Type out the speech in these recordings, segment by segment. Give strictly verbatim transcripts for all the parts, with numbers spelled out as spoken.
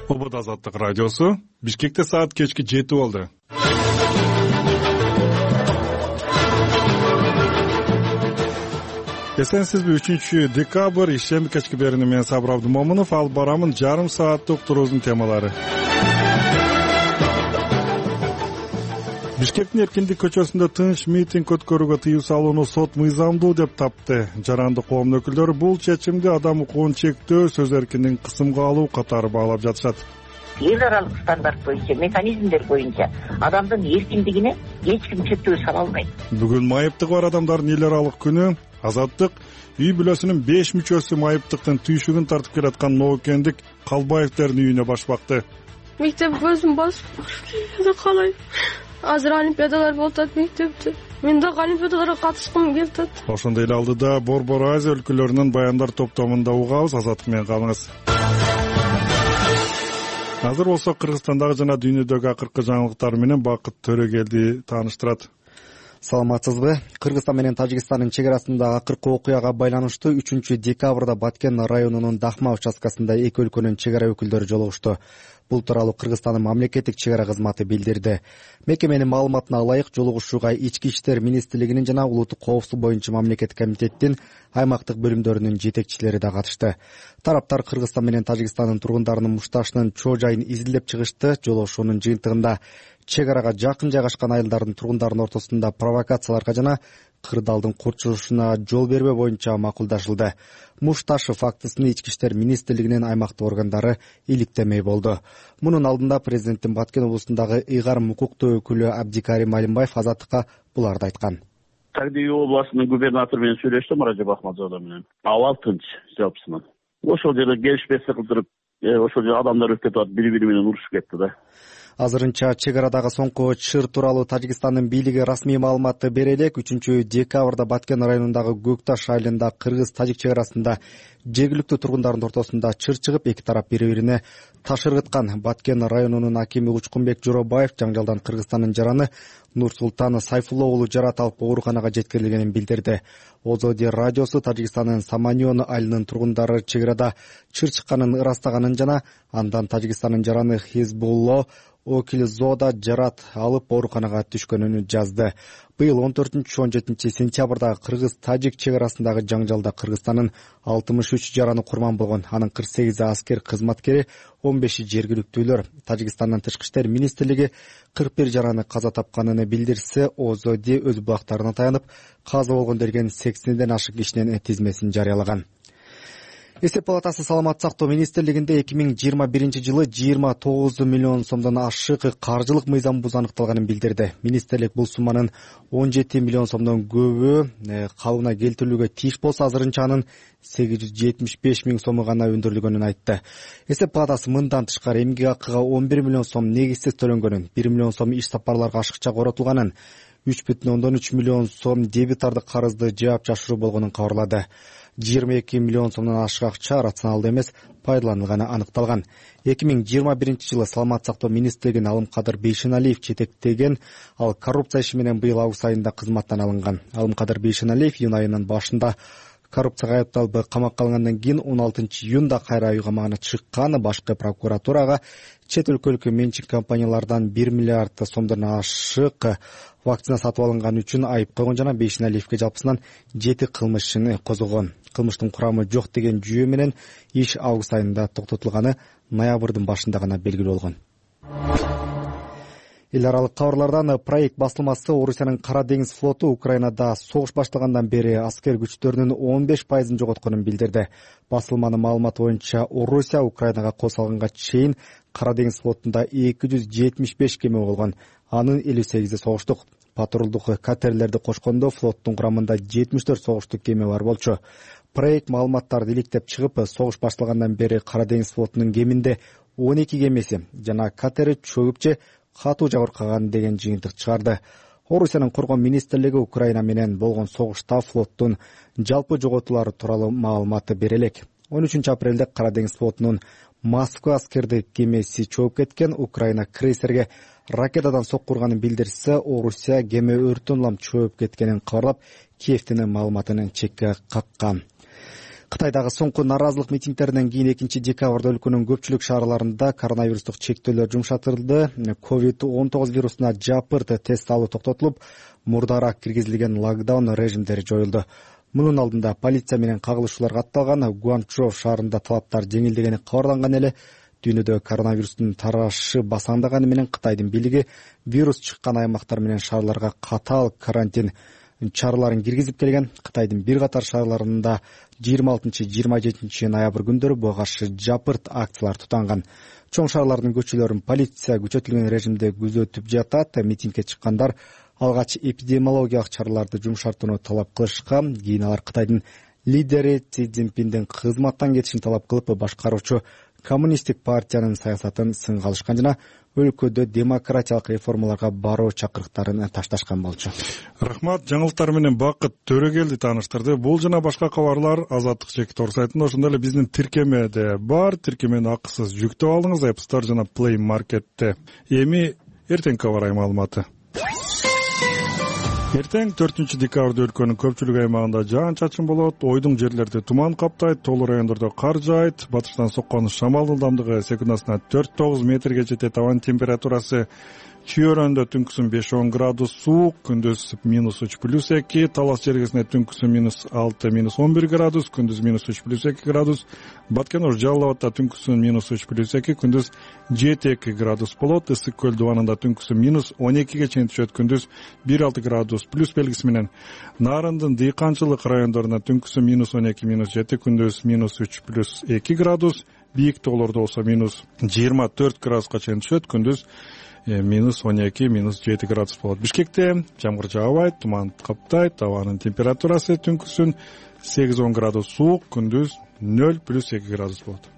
Обод Азаттык радиосу Бишкекте саат кечки жети болду. Эсенсизби, үчүнчү декабрь ишемби кечки берини мен Сабыр Абдумомунов алып барамын жарым сааттык туруздун темалары. Бишкектин Эркиндик көчөсүндө тынч митинг өткөрүүгө тыюу салууну сот мыйзамдуу деп тапты. Жарандык коомдун өкүлдөрү бул чечимди адам укугун чектөө, сөз эркиндигин кысымга алуу катары баалап жатышат. Эл аралык стандарт боюнча, механизмдер боюнча адамдын эркиндигине эч ким чектөө сала албайт. Бүгүн майыптыгы бар адамдардын эл аралык күнү. Азаттык үй бүлөсүнүн беш мүчөсү майыптыктын түйшүгүн тартып келаткан ноокендик Калбаевдердин үйүнө баш бакты. Мектеп көзүм басып калайм. Азыр олимпиадалар болуп атат мектепте. Мен да олимпиадаларга катышкым келип атат. Ошондой эле алдыда Борбор Азия өлкөлөрүнүн баяндар топтомунда угабыз. Азаттык менен калыңыз. Азыр болсо Кыргызстандагы жана дүйнөдөгү акыркы жаңылыктар менен Бакыт Төрөгелди тааныштырат. Саламатсызбы? Кыргызстан менен Тажикстандын чек арасындагы акыркы окуяга байланыштуу үчүнчү декабрда Баткен районунун Дахма участкасында эки өлкөнүн чек ара өкүлдөрү жолугушту. Бул тууралуу Кыргызстандын мамлекеттик чек ара кызматы билдирди. Мекеменин маалыматына ылайык, жолугушууга Ички иштер министрлигинин жана улуттук коопсуздук боюнча мамлекеттик комитеттин аймактык бөлүмдөрүнүн жетекчилери да катышты. Тараптар Кыргызстан менен Тажикстандын тургундарынын мушташынын чоо жайын изилдеп чыгышты. Жолугушуунун жыйынтыгында чек арага жакын жайгашкан айылдардын тургундарынын ортосунда провокацияларга жана кырдаалдын курчулушуна жол бербөө боюнча макулдашылды. Мушташы фактысын Ички иштер министрлигинин аймактык органдары иликтемей болду. Мунун алдында президенттин Баткен облусундагы ыйгарым укуктуу өкүлү Абдикарим Алимбаев Азаттыкка буларды айткан. Тагдии областынын губернатору менен сүйлөштүм, Ражаб Ахмадзода менен. Абал тынч жалпысынан. Ошол жерде келишпестик кылдырып, ошол жерде адамдар өтүп кетип, бири-бири менен урушуп кетти да. Азырынча чек арадагы соңку чыр тууралуу Тажикстандын бийлиги расмий маалыматты бере элек. үчүнчү декабрда Баткен районундагы Көкташ айылында кыргыз-тажик чек арасында жергиликтүү тургундардын ортосунда чыр чыгып, эки тарап бири-бирине таш ыргыткан. Баткен районунун акими Учкунбек Жоробаев жаңжалдан Кыргызстандын жараны Нурсултан Сайфулло уулу жарат алып ооруканага жеткирилгенин билдирди. Озоди радиосу Тажикстандын Саманьон айылынын тургундары чек арада чыр чыкканын ырастаганын жана андан Тажикстандын жараны Хизбулло Окилзода жарат алып ооруканага түшкөнүн жазды. Быйыл он төртүнчү он жетинчи сентябрда кыргыз-тажик чек арасындагы жаңжалда Кыргызстандын алтымыш үч жараны курман болгон. Анын кырк сегизи аскер кызматкери, он беши жергиликтүүлөр. Тажикстандын тышкы иштер министрлиги кырк бир жараны каза тапканын билдирсе, Озоди өз булактарына таянып, каза болгон деген сексенден ашык кишинин тизмесин жарыялаган. Эсеп палатасы саламат сактоо министрлигинде эки миң жыйырма биринчи жылы жыйырма тогуз миллион сомдон ашык каржылык мыйзам бузуу аныкталганын билдирди. Министрлик бул сумманын он жети миллион сомдон көбү калыбына келтирилүүгө тийиш болсо, азырынча анын сегиз жүз жетимиш беш миң сому гана өндүрүлгөнүн айтты. Эсеп палатасы мындан тышкары эмгек акыга он бир миллион сом негизсиз төлөнгөнүн, бир миллион сом иш сапарларга ашыкча коротулганын, үч бүтүн ондон үч миллион сом дебитардык карызды жаап жашыруу болгонун кабарлады. жыйырма эки миллион сомдон ашык акча рационалдуу эмес пайдаланылганы аныкталган. эки миң жыйырма биринчи жылы саламат сактоо министрлигин Алымкадыр Бейшеналиев жетектеген, ал коррупция иши менен быйыл август айында кызматтан алынган. Алымкадыр Бейшеналиев июнь айынын башында коррупцияга айыпталып камакка алынгандан кийин он алтынчы июнда кайра үй камагына чыккан. Башкы прокуратурага чет өлкөлүк менчик компаниялардан бир миллиард сомдон ашык вакцина сатып алынган үчүн айып койгон жана Бейшеналиевке жалпысынан жети кылмыш ишин козгогон. Кылмыштын курамы жок деген жүйө менен иш август айында токтотулганы ноябрдын башында гана белгилүү болгон. Эл аралык кабарлардан проект басылмасы Орусиянын Кара деңиз флоту Украинада согуш башталгандан бери аскер күчтөрүнүн он беш пайызын жоготконун билдирди. Басылманын маалыматы боюнча Орусия Украинага кол салганга чейин Кара деңиз флотунда эки жүз жетимиш беш кеме болгон. Анын элүү сегизи согуштук. Патрулдук катерлерди кошкондо флоттун курамында жетимиш төрт согуштук кеме бар болчу. Проект маалыматтарды иликтеп чыгып, согуш башталгандан бери Кара деңиз флотунун кеминде он эки кемеси жана катери чөгүп же катуу жабыркаган деген жыйынтык чыгарды. Орусиянын коргоо министрлиги Украина менен болгон согушта флоттун жалпы жоготуулары тууралуу маалымат бере элек. он үчүнчү апрелде Кара деңиз флотунун Москва аскердик кемеси чөгүп кеткен. Украина крейсерге ракетадан сокку урганын билдирсе, Орусия кеме өрттөн улам чөгүп кеткенин кабарлап, Киевдин маалыматын чекке каккан. Кытайдагы соңку нааразылык митингдеринен кийин экинчи декабрда өлкөнүн көпчүлүк шаарларында коронавирустук чектөөлөр жумшатылды. ковид он тогуз вирусуна жапырт тест алуу токтотулуп, мурдараак киргизилген локдаун режимдери жоюлду. Мунун алдында полиция менен кагылышуулар катталган. Гуанчжоу шаарында талаптар жеңилдегени кабарланган эле. Дүйнөдө коронавирустун тарашы басаңдаганы менен Кытайдын бийлиги вирус чыккан аймактар менен шаарларга катаал карантин чараларын киргизип келген. Кытайдын бир катар шаарларында жыйырма алтынчы жыйырма жетинчи ноябрь күндөрү буга каршы жапырт акциялар тутанган. Чоң шаарлардын көчөлөрүн полиция күчөтүлгөн режимде күзөтүп жатат. Митингге чыккандар алгач эпидемиологиялык чараларды жумшартууну талап кылышкан. Кийин алар Кытайдын лидери Си Цзиньпиндин кызматтан кетишин талап кылып, башкаруучу коммунисттик партиянын саясатын сынга алышкан жана өлкөдө демократиялык реформаларга баруу чакырыктарын ташташкан болчу. Рахмат. Жаңылыктар менен Бакыт Төрөгелди тааныштырды. Бул жана башка кабарлар Азаттык Чекитор сайтында, ошондой эле биздин тиркемеде бар. Тиркемени акысыз жүктөп алыңыз App Store жана Play Marketте. Эми эртең кабар маалыматы. Эртең төртүнчү декабрда өлкөнүн көпчүлүк аймагында жаан-чачын болот. Ойдуң жерлерде туман каптайт, тоолуу райондордо кар жаайт. Батыштан соккон шамалдын ылдамдыгы секундасына төрт тогуз метрге жетет. Абанын температурасы Чүйөрөндө түнкүсүн беш он градус суук, күндүз минус үч плюс эки, Талас жергесинде түнкүсүн минус алты минус он бир градус, күндүз минус үч плюс эки градус, Баткен Ош Жалал Абадта түнкүсүн минус үч плюс эки, күндүз жети эки градус болот. Ысык көл дубанында түнкүсүн минус он экиге чейин түшөт, күндүз бир алты градус плюс белгиси менен. Нарындын дыйканчылык райондорунда түнкүсүн минус он эки минус жети, күндүз минус үч плюс эки градус, бийик тоолордо болсо минус жыйырма төрт градуска чейин түшөт, күндүз минус он эки минус жети градус болот. Бишкекте жамгыр жаабайт, туман каптайт. Абанын температурасы түнкүсүн сегиз он градус суук, күндүз нөл плюс эки градус болот.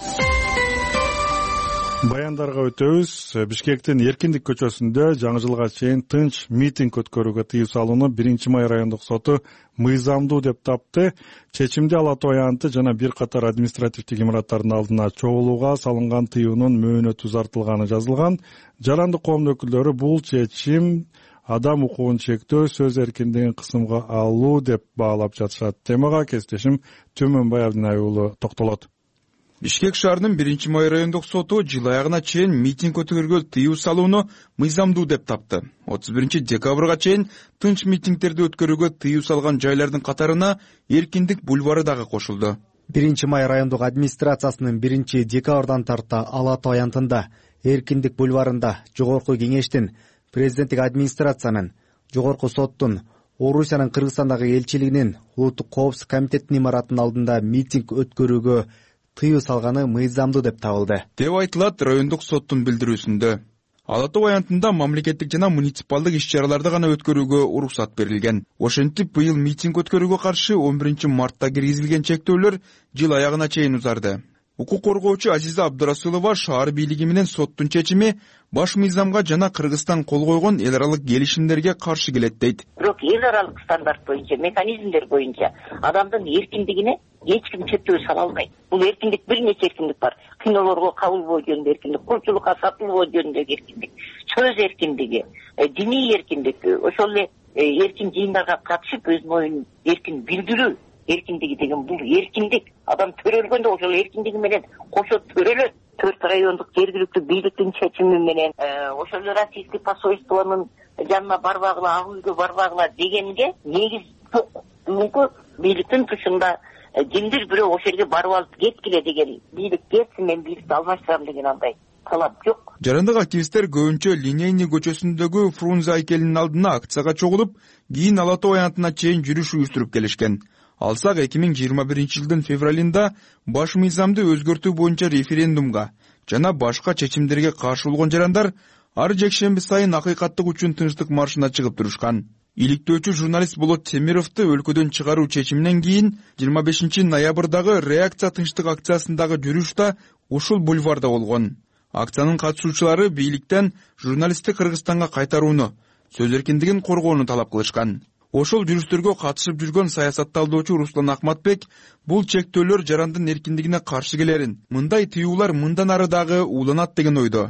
Баяндарга өтөбүз. Бишкектин Эркиндик көчөсүндө жаңы жылга чейин тынч митинг өткөрүүгө тыюу салууну биринчи май райондук соту мыйзамдуу деп тапты. Чечимде Ала Тоо аянты жана бир катар административдик имараттардын алдына чогулууга салынган тыюунун мөөнөтү узартылганы жазылган. Жарандык коомдун өкүлдөрү бул чечим адам укугун чектөө, сөз эркиндигин кысымга алуу деп баалап жатышат. Темага кесиптешим Төмөнбай Абдинай уулу токтолот. Бишкек шаарынын биринчи май райондук соту жыл аягына чейин митинг өткөрүүгө тыюу салууну мыйзамдуу деп тапты. отуз биринчи декабрга чейин тынч митингдерди өткөрүүгө тыюу салган жайлардын катарына Эркиндик бульвары дагы кошулду. биринчи май райондук администрациясынын биринчи декабрдан тарта Ала Тоо аянтында, Эркиндик бульварында жогорку кеңештин, президенттик администрациянын, жогорку соттун, Орусиянын Кыргызстандагы элчилигинин, улуттук коопсуздук комитетинин имаратынын алдында митинг өткөрүүгө тыюу салганы мыйзамдуу деп табылды деп айтылат райондук соттун билдирүүсүндө. Ала Тоо аянтында мамлекеттик жана муниципалдык иш-чараларды гана өткөрүүгө уруксат берилген. Ошентип быйыл митинг өткөрүүгө каршы он биринчи мартта киргизилген чектөөлөр жыл аягына чейин узарды. Укук коргоочу Азиза Абдурасулова шаар бийлиги менен соттун чечими баш мыйзамга жана Кыргызстан кол койгон эл аралык келишимдерге каршы келет дейт. Бирок эл аралык стандарт боюнча, механизмдер боюнча адамдын эркиндигине эч ким чектөө сала албайт. Бул эркиндик бир нече эркиндик бар. Кинолорго кабылбоо жөнүндө эркиндик, кулчулукка сатылбоо жөнүндөгү эркиндик, сөз эркиндиги, диний эркиндик, ошол эле эркин жыйындарга катышып өз моюнун эркин билдирүү эркиндиги деген бул эркиндик. Адам төрөлгөндө ошол эркиндиги менен кошо төрөлөт. Төрт райондук жергиликтүү бийликтин чечими менен ошол эле российский посольствонун жанына барбагыла, ак үйгө барбагыла дегенге негиз жок. Бүгүнкү бийликтин тышында кимдир бирөө ошол жерге барып алып кеткиле деген, бийлик кетсин, мен бийликти алмаштырам деген андай талап жок. Жарандык активисттер көбүнчө Линейный көчөсүндөгү Фрунзе айкелинин алдына акцияга чогулуп, кийин Ала Тоо аянтына чейин жүрүш уюштуруп келишкен. Алсак эки миң жыйырма биринчи жылдын февралында баш мыйзамды өзгөртүү боюнча референдумга жана башка чечимдерге каршы болгон жарандар ар жекшемби сайын акыйкаттык үчүн тынчтык маршына чыгып турушкан. Иликтөөчү журналист Болот Темировду өлкөдөн чыгаруу чечиминен кийин жыйырма бешинчи ноябрдагы реакция тынчтык акциясындагы жүрүш да ушул бульварда болгон. Акциянын катышуучулары бийликтен журналистти Кыргызстанга кайтарууну, сөз эркиндигин коргоону талап кылышкан. Ошол жүрүштөргө катышып жүргөн саясатталдоочу Руслан Акматбек бул чектөөлөр жарандын эркиндигине каршы келерин, мындай тыюулар мындан ары дагы уланат деген ойдо.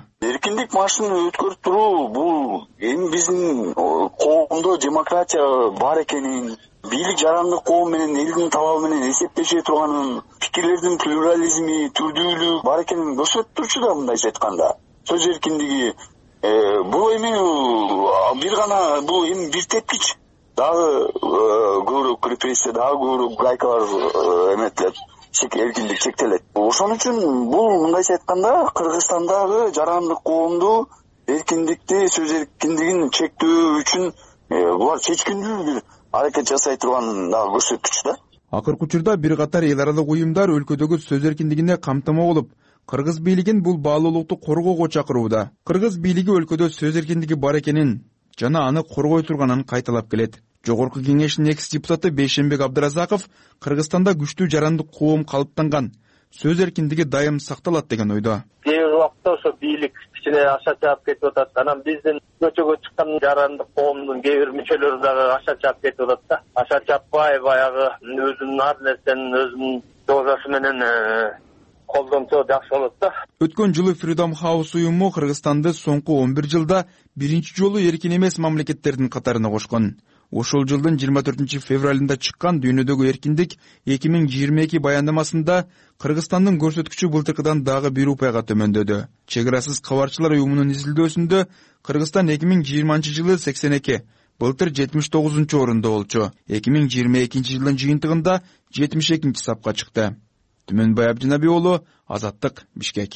эркиндик маршын өткөрүп туруу бул эми биздин коомдо демократия бар экенин, бийлик жарандык коом менен элдин талабы менен эсептеше турганын, пикирлердин плюрализми, түрдүүлүк бар экенин көрсөтүп турчу да. Мындайча айтканда сөз эркиндиги бул эми бир гана бул эми бир тепкич. Дагы көбүрөөк репрессия, дагы көбүрөөк гайкалар эметилет, эркиндик чектелет. Ошон үчүн бул мындайча айтканда Кыргызстандагы жарандык коомду эркиндикти, сөз эркиндигин чектөө үчүн булар чечкиндүү бир аракет жасай турганын дагы көрсөткүч да. Акыркы учурда бир катар эл аралык уюмдар өлкөдөгү сөз эркиндигине камтыма болуп, кыргыз бийлигин бул баалуулукту коргоого чакырууда. Кыргыз бийлиги өлкөдө сөз эркиндиги бар экенин жана аны коргой турганын кайталап келет. Жогорку кеңештин экс депутаты Бейшенбек Абдыразаков Кыргызстанда күчтүү жарандык коом калыптанган, сөз эркиндиги дайым сакталат деген ойдо. Кээ бир убакта ошо бийлик кичине аша чаап кетип атат. Анан биздин көчөгө чыккан жарандык коомдун кээ бир мүчөлөрү дагы аша чаап кетип атат да. Аша чаппай баягы өзүнүн ар нерсенин өзүнүн дозасы менен колдонсо жакшы болот да. Өткөн жылы Freedom House уюму Кыргызстанды соңку он бир жылда биринчи жолу эркин эмес мамлекеттердин катарына кошкон. Ошол жылдын жыйырма төртүнчү февралында чыккан дүйнөдөгү эркиндик эки миң жыйырма эки баяндамасында Кыргызстандын көрсөткүчү былтыркыдан дагы бир упайга төмөндөдү. Чек арасыз кабарчылар уюмунун изилдөөсүндө Кыргызстан эки миң жыйырманчы жылы сексен эки, былтыр жетимиш тогузунчу орунда болчу. эки миң жыйырма экинчи жылдын жыйынтыгында жетимиш экинчи сапка чыкты. Түмөнбай Абдинабий уулу, Азаттык, Бишкек.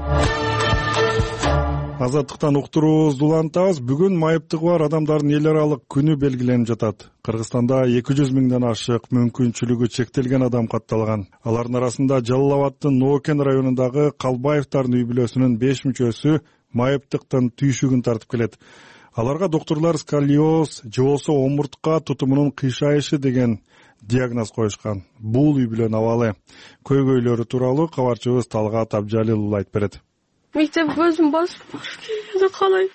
Азаттыктан уктуруубузду улантабыз. Бүгүн майыптыгы бар адамдардын эл аралык күнү белгиленип жатат. Кыргызстанда эки жүз миңден ашык мүмкүнчүлүгү чектелген адам катталган. Алардын арасында Жалал Абаддын Ноокен районундагы Калбаевдардын үй бүлөсүнүн беш мүчөсү майыптыктын түйшүгүн тартып келет. Аларга доктурлар сколиоз же болбосо омуртка тутумунун кыйшайышы деген диагноз коюшкан. Бул үй бүлөнүн абалы. Көйгөйлөрү тууралуу кабарчыбыз Талгат Абжалил уулу айтып берет. Мектеп өзүм басып келгенде калай.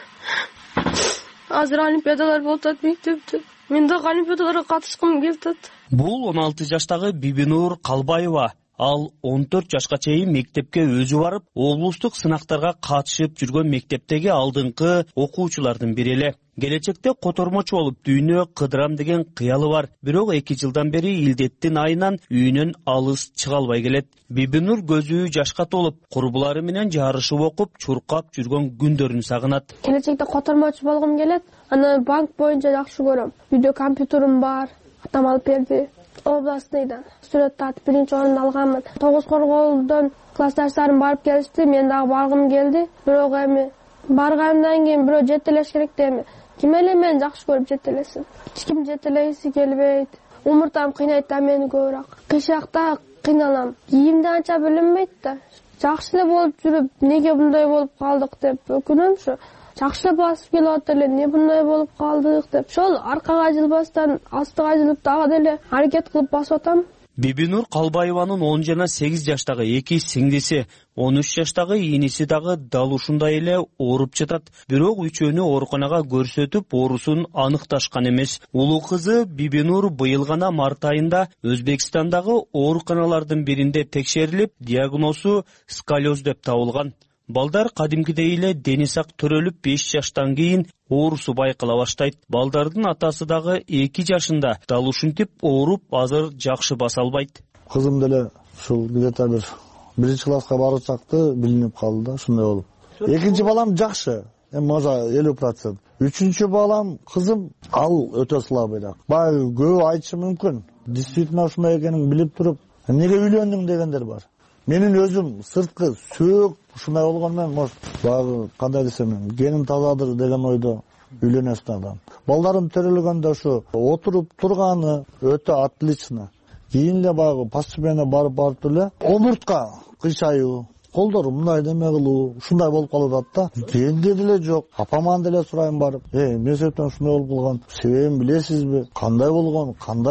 Азыр олимпиадалар болуп атат мектепте. Мен дагы олимпиадаларга катышкым келип атат. Бул он алты жаштагы Бибинур Калбаева. Ал он төрт жашка чейин мектепке өзү барып, облустук сынактарга катышып жүргөн мектептеги алдыңкы окуучулардын бири эле. Келечекте котормочу болуп дүйнө кыдырам деген кыялы бар. Бирок эки жылдан бери илдеттин айынан үйүнөн алыс чыга албай келет. Бибинур көзү жашка толуп, курбулары менен жарышып окуп, чуркап жүргөн күндөрүн сагынат. Келечекте котормочу болгум келет. Аны банк боюнча жакшы көрөм. Үйдө компьютерим бар. Атам алып берди. Областныйдан сүрөт тартып биринчи орунду алганмын. Тогуз корголдон классташтарым барып келишти, мен дагы баргым келди. Бирок эми баргандан кийин бирөө жетелеш керек деми. Ким эле мен жакшы көрүп жетелесин. Эч ким жетелейси келбейт. Умуртам кыйнайт да мени көбүрөөк. Кыйшакта кыйналам. Кийимди анча билинбейт да. Жакшы эле болуп жүрүп, неге мындай болуп калдык деп өкүнөм ушу. Жакшы эле басып келип атат эле, эмне мындай болуп калдык деп. Ошол аркага жылбастан астыга жылып дагы деле аракет кылып басып атам. Бибинур Калбаеванын он жана сегиз жаштагы эки сиңдиси, он үч жаштагы ийниси дагы дал ушундай эле ооруп жатат. Бирок үчөөнү ооруканага көрсөтүп, оорусун аныкташкан эмес. Улуу кызы Бибинур быйыл гана март айында Өзбекстандагы ооруканалардын биринде текшерилип, диагнозу сколиоз деп табылган. Балдар кадимкидей эле дени сак төрөлүп беш жаштан кийин оорусу байкала баштайт. Балдардын атасы дагы эки жашында дал ушинтип ооруп, азыр жакшы баса албайт. Кызым деле ушул где-то бир биринчи класска барачакты билинип калды да, ушундай болуп. Экинчи балам жакшы, эми оза элүү процент. Үчүнчү балам кызым ал өтө слабыйраак. Баягы көп айтышы мүмкүн. Действительно ушундай экенин билип туруп, эмнеге үйлөндүң дегендер бар. Менин өзүм сырткы сөөк ушундай болгон мен, может, баягы кандай десем, геним тазадыр деген ойдо үйлөнөсүн адам. Балдарым төрөлгөндө ушу отуруп турганы өтө отлично. Кийин эле баягы постепенно барып барып эле омуртка кыйшайуу, колдору мындай деме кылуу, ушундай болуп калып атат да. Кенде деле жок. Апаман деле сурайм барып, "Э, эмне себептен ушундай болуп калган? Себебин билесизби? Кандай болгон, кандай жок?"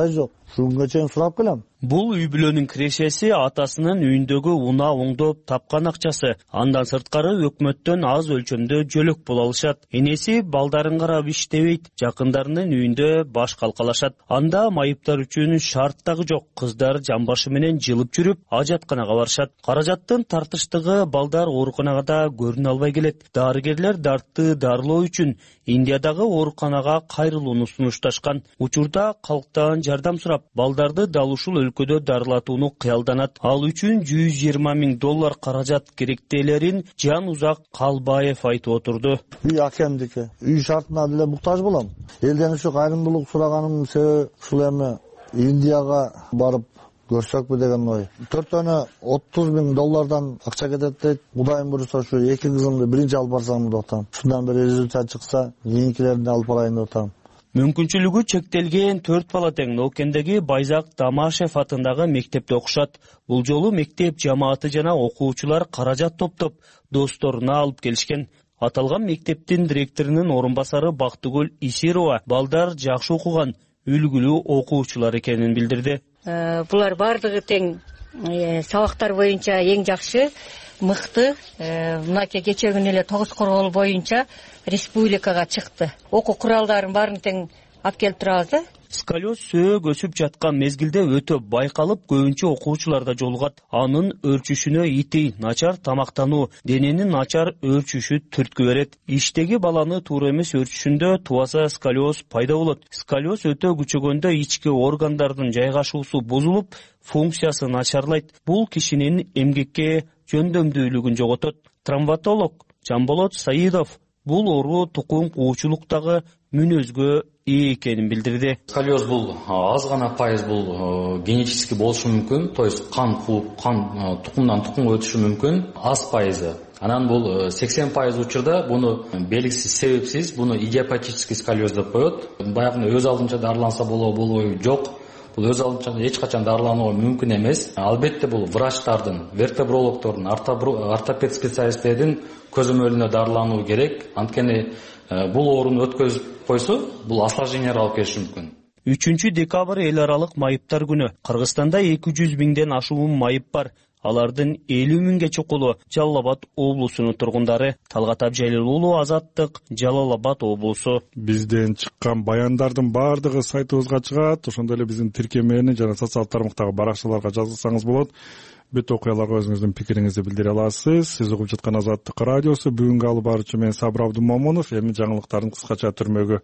Ушуга чейин сурап келем. Бул үй бүлөнүн кирешеси атасынын үйүндөгү унаа оңдоп тапкан акчасы. Андан сырткары өкмөттөн аз өлчөмдө жөлөк пул алышат. Энеси балдарын карап иштебейт, жакындарынын үйүндө баш калкалашат. Анда майыптар үчүн шарт дагы жок. Кыздар жамбашы менен жылып жүрүп, ажатканага барышат. Каражаттын тартыштыгы балдар ооруканага да көрүнө албай келет. Дарыгерлер дартты дарылоо үчүн Индиядагы ооруканага кайрылууну сунушташкан. Учурда калктан жардам сурап, балдарды дал ушул өлкөдө дарылатууну кыялданат. Ал үчүн жүз жыйырма миң доллар каражат керектелерин Жан Узак Калбаев айтып отурду. Үй акемдики. Үй шартына деле муктаж болом. Элден ушу кайрымдуулук сураганымдын себеби ушул эми Индияга барып көрсөкпү деген ой. Төртөнө отуз миң доллардан акча кетет дейт. Кудайым буюрса ушу эки кызымды биринчи алып барсам деп атам. Шундан бери результат чыкса, кийинкилерди алып барайын деп атам. Мүмкүнчүлүгү чектелген төрт бала тең Ноокендеги Байзак Дамашев атындагы мектепте окушат. Бул жолу мектеп жамааты жана окуучулар каражат топтоп, досторуна алып келишкен. Аталган мектептин директорунун орун басары Бактыгүл Исирова балдар жакшы окуган, үлгүлүү окуучулар экенин билдирди. Булар бардыгы тең сабактар боюнча эң жакшы, мыкты. Мынакей кечээ күнү эле тогуз коргол боюнча республикага чыкты. Окуу куралдарын баарын тең алып келип турабыз да. Сколиоз сөөк өсүп жаткан мезгилде өтө байкалып, көбүнчө окуучуларда жолугат. Анын өрчүшүнө ити, начар тамактануу, дененин начар өрчүшү түрткү берет. Иштеги баланы туура эмес өрчүшүндө тубаса сколиоз пайда болот. Сколиоз өтө күчөгөндө ички органдардын жайгашуусу бузулуп, функциясы начарлайт. Бул кишинин эмгекке жөндөмдүүлүгүн жоготот. Травматолог Жамболот Саидов бул оору тукум куучулуктагы мүнөзгө ээ экенин билдирди. Сколиоз бул аз гана пайыз бул генетически болушу мүмкүн, то есть кан кууп, кан тукумдан тукумга өтүшү мүмкүн, аз пайызы. Анан бул сексен пайыз учурда буну белгисиз, себепсиз буну идиопатический сколиоз деп коет. Баягы өз алдынча дарыланса болобу, болбойбу, жок. Бул өз алдынча эч качан дарыланууга мүмкүн эмес. Албетте бул врачтардын, вертебрологдордун, ортопед специалисттердин көзөмөлүнө дарылануу керек. Анткени бул ооруну өткөзүп койсо, бул осложнениялар алып келиши мүмкүн. үчүнчү декабрь эл аралык майыптар күнү. Кыргызстанда эки жүз миңден ашуун майып бар. Алардын элүү миңге чукулу Жалал Абад облусунун тургундары. Талгат Абжалил уулу, Азаттык, Жалал Абад облусу. Бизден чыккан баяндардын баардыгы сайтыбызга чыгат. Ошондой эле биздин тиркемени жана социалдык тармактагы баракчаларга жазылсаңыз болот. Бүт окуяларга өзүңүздүн пикириңизди билдире аласыз. Сиз угуп жаткан Азаттык радиосу. Бүгүнкү алып баруучу мен Сабыр Абдумамунов. Эми жаңылыктардын кыскача түрмөгү.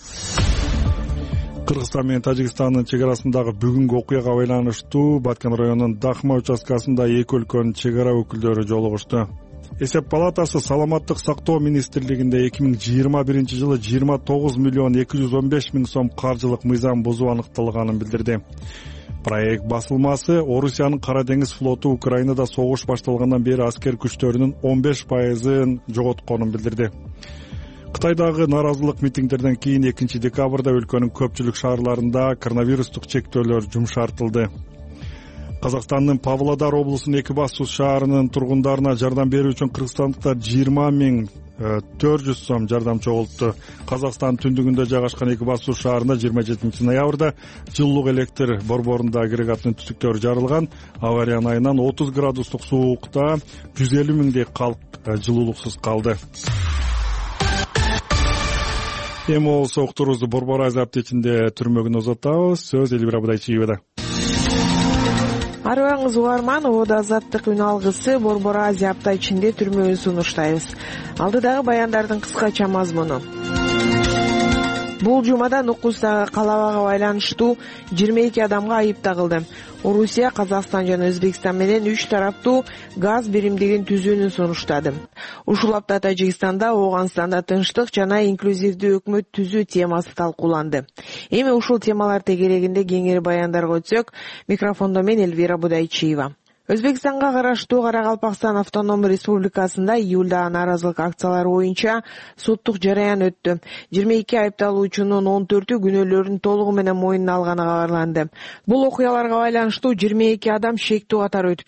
Кыргызстан менен Тажикстандын чек арасындагы бүгүнкү окуяга байланыштуу Баткен районунун Дахма участкасында эки өлкөнүн чек ара өкүлдөрү жолугушту. Эсеп палатасы Саламаттык сактоо министрлигинде эки миң жыйырма биринчи жылы жыйырма тогуз миллион эки жүз он беш миң сом каржылык мыйзам бузуу аныкталганын билдирди. Проект басылмасы Орусиянын Кара деңиз флоту Украинада согуш башталгандан бери аскер күчтөрүнүн он беш пайызын жоготконун билдирди. Кытайдагы наразылык митингдерден кийин экинчи декабрда өлкөнүн көпчүлүк шаарларында коронавирустук чектөөлөр жумшартылды. Казакстандын Павлодар облусунун Экибастуз шаарынын тургундарына жардам берүү үчүн кыргызстандыктар жыйырма миң төрт жүз сом жардам чогултту. Казакстан түндүгүндө жайгашкан Экибастуз шаарында жыйырма жетинчи ноябрда жылуулук электр борборунда агрегаттын түтүктөрү жарылган. Авариянын айынан отуз градустук суукта жүз элүү миңдей калк жылуулуксуз калды. Эми болсо уктуруубузду Борбор Азия аптечинде түрмөгүнө узатабыз. Сөз Элбира Будайчиевада. Арыбаңыз угарман, обода азаттык үн алгысы Борбор Азия апта ичинде түрмөгүн сунуштайбыз. Алдыдагы баяндардын кыскача мазмуну. Бул жумада Нукустагы калабага байланыштуу жыйырма эки адамга айып тагылды. Орусия, Казакстан жана Өзбекстан менен үч тараптуу газ биримдигин түзүүнү сунуштады. Ушул апта Тажикстанда, Ооганстанда тынчтык жана инклюзивдүү өкмөт түзүү темасы талкууланды. Эми ушул темалар тегерегинде кеңири баяндарга өтсөк, микрофондо мен Элвира Будайчиева. Өзбекстанга караштуу Каракалпакстан автономдук республикасында июлда нааразылык акциялары боюнча соттук жараян өттү. жыйырма эки айыпталуучунун он төртү күнөөлөрүн толугу менен мойнуна алганы кабарланды. Бул окуяларга байланыштуу жыйырма эки адам шектүү катары өтүп жатат.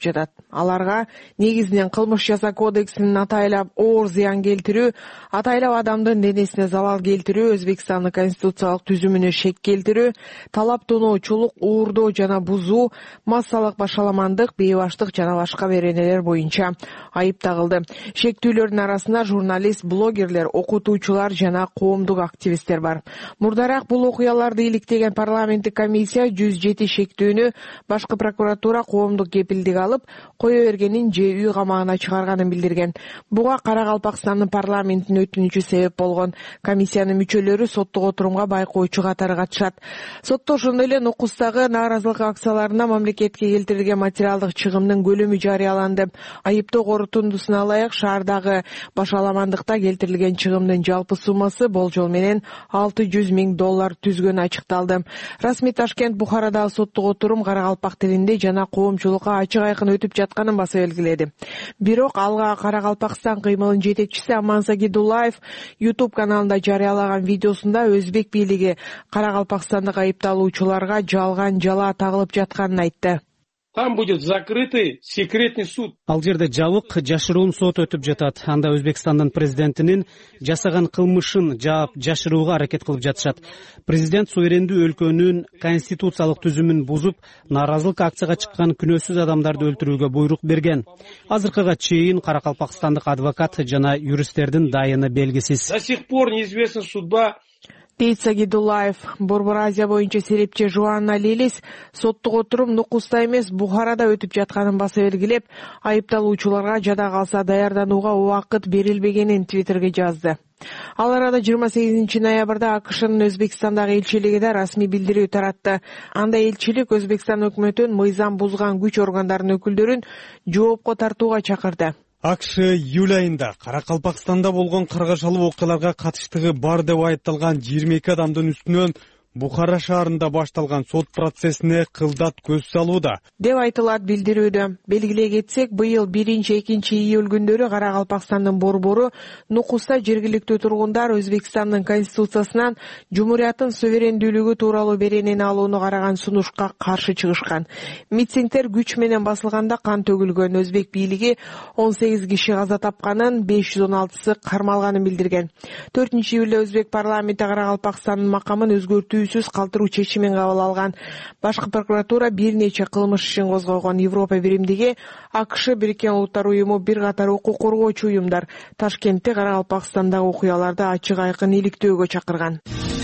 Аларга негизинен кылмыш жаза кодексинин атайлап оор зыян келтирүү, атайлап адамдын денесине залал келтирүү, Өзбекстандын конституциялык түзүмүнө шек келтирүү, талап тоноочулук, уурдоо жана бузуу, массалык башаламандык, бейбаштык жана башка беренелер боюнча айып тагылды. Шектүүлөрдүн арасында журналист, блогерлер, окутуучулар жана коомдук активисттер бар. Мурдараак бул окуяларды иликтеген парламенттик комиссия жүз жети шектүүнү башкы прокуратура коомдук кепилдик алып кое бергенин же үй камагына чыгарганын билдирген. Буга Каракалпакстандын парламентинин өтүнүчү себеп болгон. Комиссиянын мүчөлөрү соттук отурумга байкоочу катары катышат. Сотто ошондой эле Нукустагы нааразылык акцияларына мамлекетке келтирилген материалдык чыгымдын көлөмү жарыяланды. Айыптоо корутундусуна ылайык шаардагы башаламандыкта келтирилген чыгымдын жалпы суммасы болжол менен алты жүз миң доллар түзгөнү ачыкталды. Расмий Ташкент Бухарадагы соттук отурум Каракалпак тилинде жана коомчулукка ачык айкын өтүп жатканын баса белгиледи. Бирок алга Каракалпакстан кыймылынын жетекчиси Аман Сагидуллаев YouTube каналында жарыялаган видеосунда Өзбек бийлиги Каракалпакстандык айыпталуучуларга жалган жала тагылып жатканын айтты. Там будет закрытый секретный суд. Ал жерде жабык жашыруун сот өтүп жатат. Анда Өзбекстандын президентинин жасаган кылмышын жаап жашырууга аракет кылып жатышат. Президент суверендүү өлкөнүн конституциялык түзүмүн бузуп, нааразылык акцияга чыккан күнөөсүз адамдарды өлтүрүүгө буйрук берген. Азыркыга чейин каракалпакстандык адвокат жана юристтердин дайыны белгисиз. До сих пор неизвестна судьба. Дейт Сагидуллаев. Борбор Азия боюнча серепчи Жуанна Лилис соттук отурум Нукуста эмес Бухарада өтүп жатканын баса белгилеп, айыпталуучуларга жада калса даярданууга убакыт берилбегенин Твиттерге жазды. Ал арада жыйырма сегизинчи ноябрда АКШнын Өзбекстандагы элчилиги да расмий билдирүү таратты. Анда элчилик Өзбекстан өкмөтүн мыйзам бузган күч органдарынын өкүлдөрүн жоопко тартууга чакырды. АКШ июль айында Каракалпакстанда болгон каргашалуу окуяларга катыштыгы бар деп айыпталган жыйырма эки адамдын үстүнөн Бухара шаарында башталган сот процессине кылдат көз салууда деп айтылат билдирүүдө. Белгилей кетсек, быйыл биринчи экинчи июль күндөрү Каракалпакстандын борбору Нукуста жергиликтүү тургундар Өзбекстандын конституциясынан жумурияттын суверендүүлүгү тууралуу беренени алууну караган сунушка каршы чыгышкан. Митингдер күч менен басылганда кан төгүлгөн. Өзбек бийлиги он сегиз киши каза тапканын, беш жүз он алтысы кармалганын билдирген. төртүнчү июлда Өзбек парламенти Каракалпакстандын макамын өзгөртүү калтыруу чечимин кабыл алган. Башкы прокуратура бир нече кылмыш ишин козгогон. Европа биримдиги, АКШ, Бириккен Улуттар уюму, бир катар укук коргоочу уюмдар Ташкентте Каракалпакстандагы окуяларды ачык айкын иликтөөгө чакырган.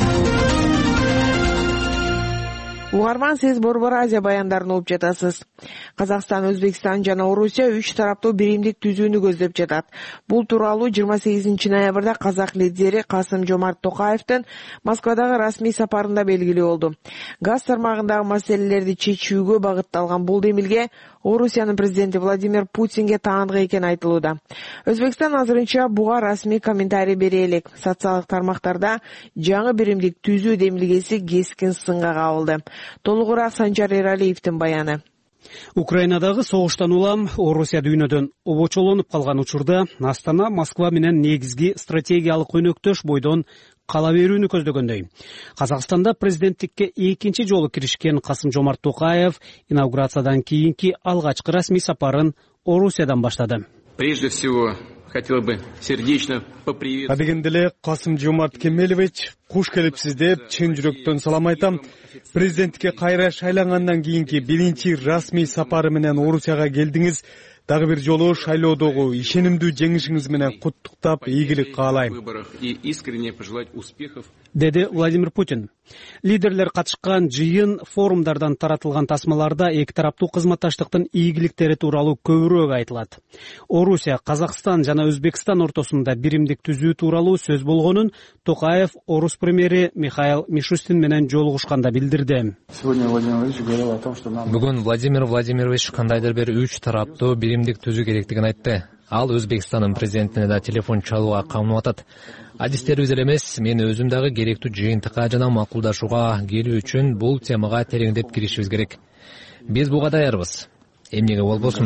Угарман, сиз Борбор Азия баяндарын угуп жатасыз. Казакстан, Өзбекстан жана Орусия үч тараптуу биримдик түзүүнү көздөп жатат. Бул тууралуу жыйырма сегизинчи ноябрда казак лидери Касым-Жомарт Токаевдин Москвадагы расмий сапарында белгилүү болду. Газ тармагындагы маселелерди чечүүгө багытталган бул демилге Орусиянын президенти Владимир Путинге таандык экени айтылууда. Өзбекстан азырынча буга расмий комментарий бере элек. Социалдык тармактарда жаңы биримдик түзүү демилгеси кескин сынга кабылды. Толугураак Санжар Эралиевдин баяны. Украинадагы согуштан улам Орусия дүйнөдөн обочолонуп калган учурда Астана Москва менен негизги стратегиялык өнөктөш бойдон кала берүүнү көздөгөндөй. Казакстанда президенттикке экинчи жолу киришкен Касым-Жомарт Токаев инаугурациядан кийинки алгачкы расмий сапарын Орусиядан баштады. Прежде всего, хотел бы сердечно поприветствовать. Адегенде эле Касым-Жомарт Кемелович, куш келипсиз деп чын жүрөктөн салам айтам. Президенттикке кайра шайлангандан кийинки биринчи расмий сапары менен Орусияга келдиңиз. Дагы бир жолу шайлоодогу ишенимдүү жеңишиңиз менен куттуктап, ийгилик каалайм. И искренне пожелать успехов. Деди Владимир Путин. Лидерлер катышкан жыйын форумдардан таратылган тасмаларда эки тараптуу кызматташтыктын ийгиликтери тууралуу көбүрөөк айтылат. Орусия, Казакстан жана Өзбекстан ортосунда биримдик түзүү тууралуу сөз болгонун Токаев орус премьери Михаил Мишустин менен жолугушканда билдирди. Бүгүн Владимир Владимирович кандайдыр бир үч тараптуу биримдик түзүү керектигин айтты. Ал Өзбекстандын президентине да телефон чалууга камынып атат. Адистерибиз эле эмес, мен өзүм дагы керектүү жыйынтыкка жана макулдашууга келүү үчүн бул темага тереңдеп киришибиз керек. Биз буга даярбыз. Эмнеге болбосун?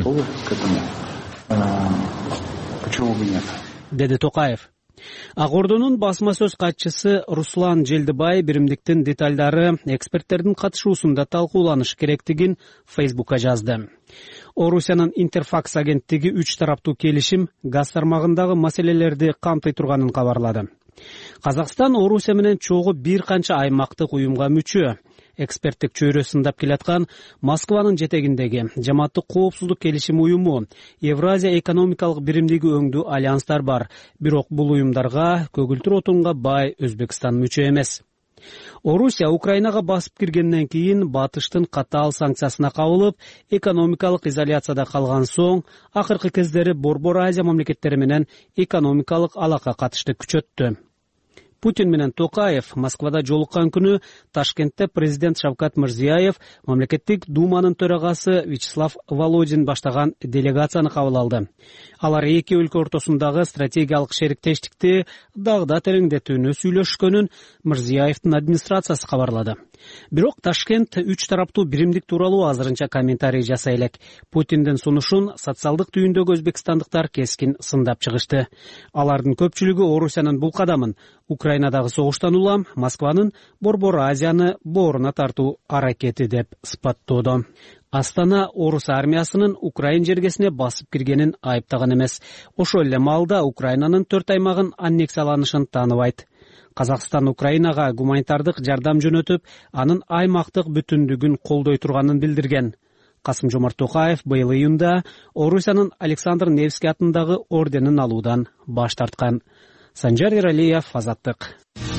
Деди Токаев. Ак Ордонун басма сөз катчысы Руслан Желдибай биримдиктин деталдары эксперттердин катышуусунда талкууланышы керектигин Фейсбукка жазды. Орусиянын Интерфакс агенттиги үч тараптуу келишим газ тармагындагы маселелерди камтый турганын кабарлады. Казакстан Орусия менен чогуу бир канча аймактык уюмга мүчө. Эксперттик чөйрө сындап келаткан Москванын жетегиндеги жамааттык коопсуздук келишим уюму Евразия экономикалык биримдиги өңдүү альянстар бар, бирок бул уюмдарга көгүлтүр отунга бай Өзбекстан мүчө эмес. Орусия Украинага басып киргенден кийин батыштын катаал санкциясына кабылып, экономикалык изоляцияда калган соң, акыркы кездери Борбор Азия мамлекеттери менен экономикалык алака катышты күчөттү. Путин менен Токаев Москвада жолуккан күнү Ташкентте президент Шавкат Мирзиёев мамлекеттик думанын төрагасы Вячеслав Володин баштаган делегацияны кабыл алды. Алар эки өлкө ортосундагы стратегиялык шериктештикти дагы тереңдетүүнү сүйлөшкөнүн Мирзиёевдин администрациясы кабарлады. Бирок Ташкент үч тараптуу биримдик тууралуу азырынча комментарий жасай элек. Путиндин сунушун социалдык түйүндөгү өзбекстандыктар кескин сындап чыгышты. Алардын көпчүлүгү Орусиянын бул кадамын Украинадагы согуштан улам Москванын Борбор Азияны бооруна тартуу аракети деп сыпаттоодо. Астана орус армиясынын Украин жергесине басып киргенин айыптаган эмес. Ошол эле маалда Украинанын төрт аймагын аннексияланышын тааныбайт. Казакстан Украинага гуманитардык жардам жөнөтүп, анын аймактык бүтүндүгүн колдой турганын билдирген. Касым-Жомарт Токаев быйыл июнда Орусиянын Александр Невский атындагы орденин алуудан баш тарткан. Санжар Эралиев, Азаттык.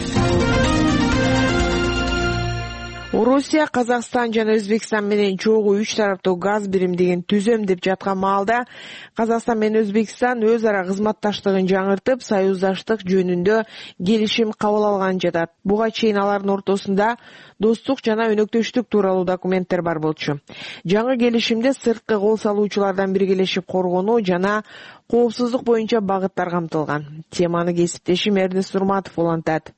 Орусия, Казакстан жана Өзбекстан менен чогуу үч тараптуу газ биримдигин түзөм деп жаткан маалда Казакстан менен Өзбекстан өз ара кызматташтыгын жаңыртып, союздаштык жөнүндө келишим кабыл алган жатат. Буга чейин алардын ортосунда достук жана өнөктөштүк тууралуу документтер бар болчу. Жаңы келишимде сырткы кол салуучулардан биргелешип коргонуу жана коопсуздук боюнча багыттар камтылган. Теманы кесиптешим Эрнест Урматов улантат.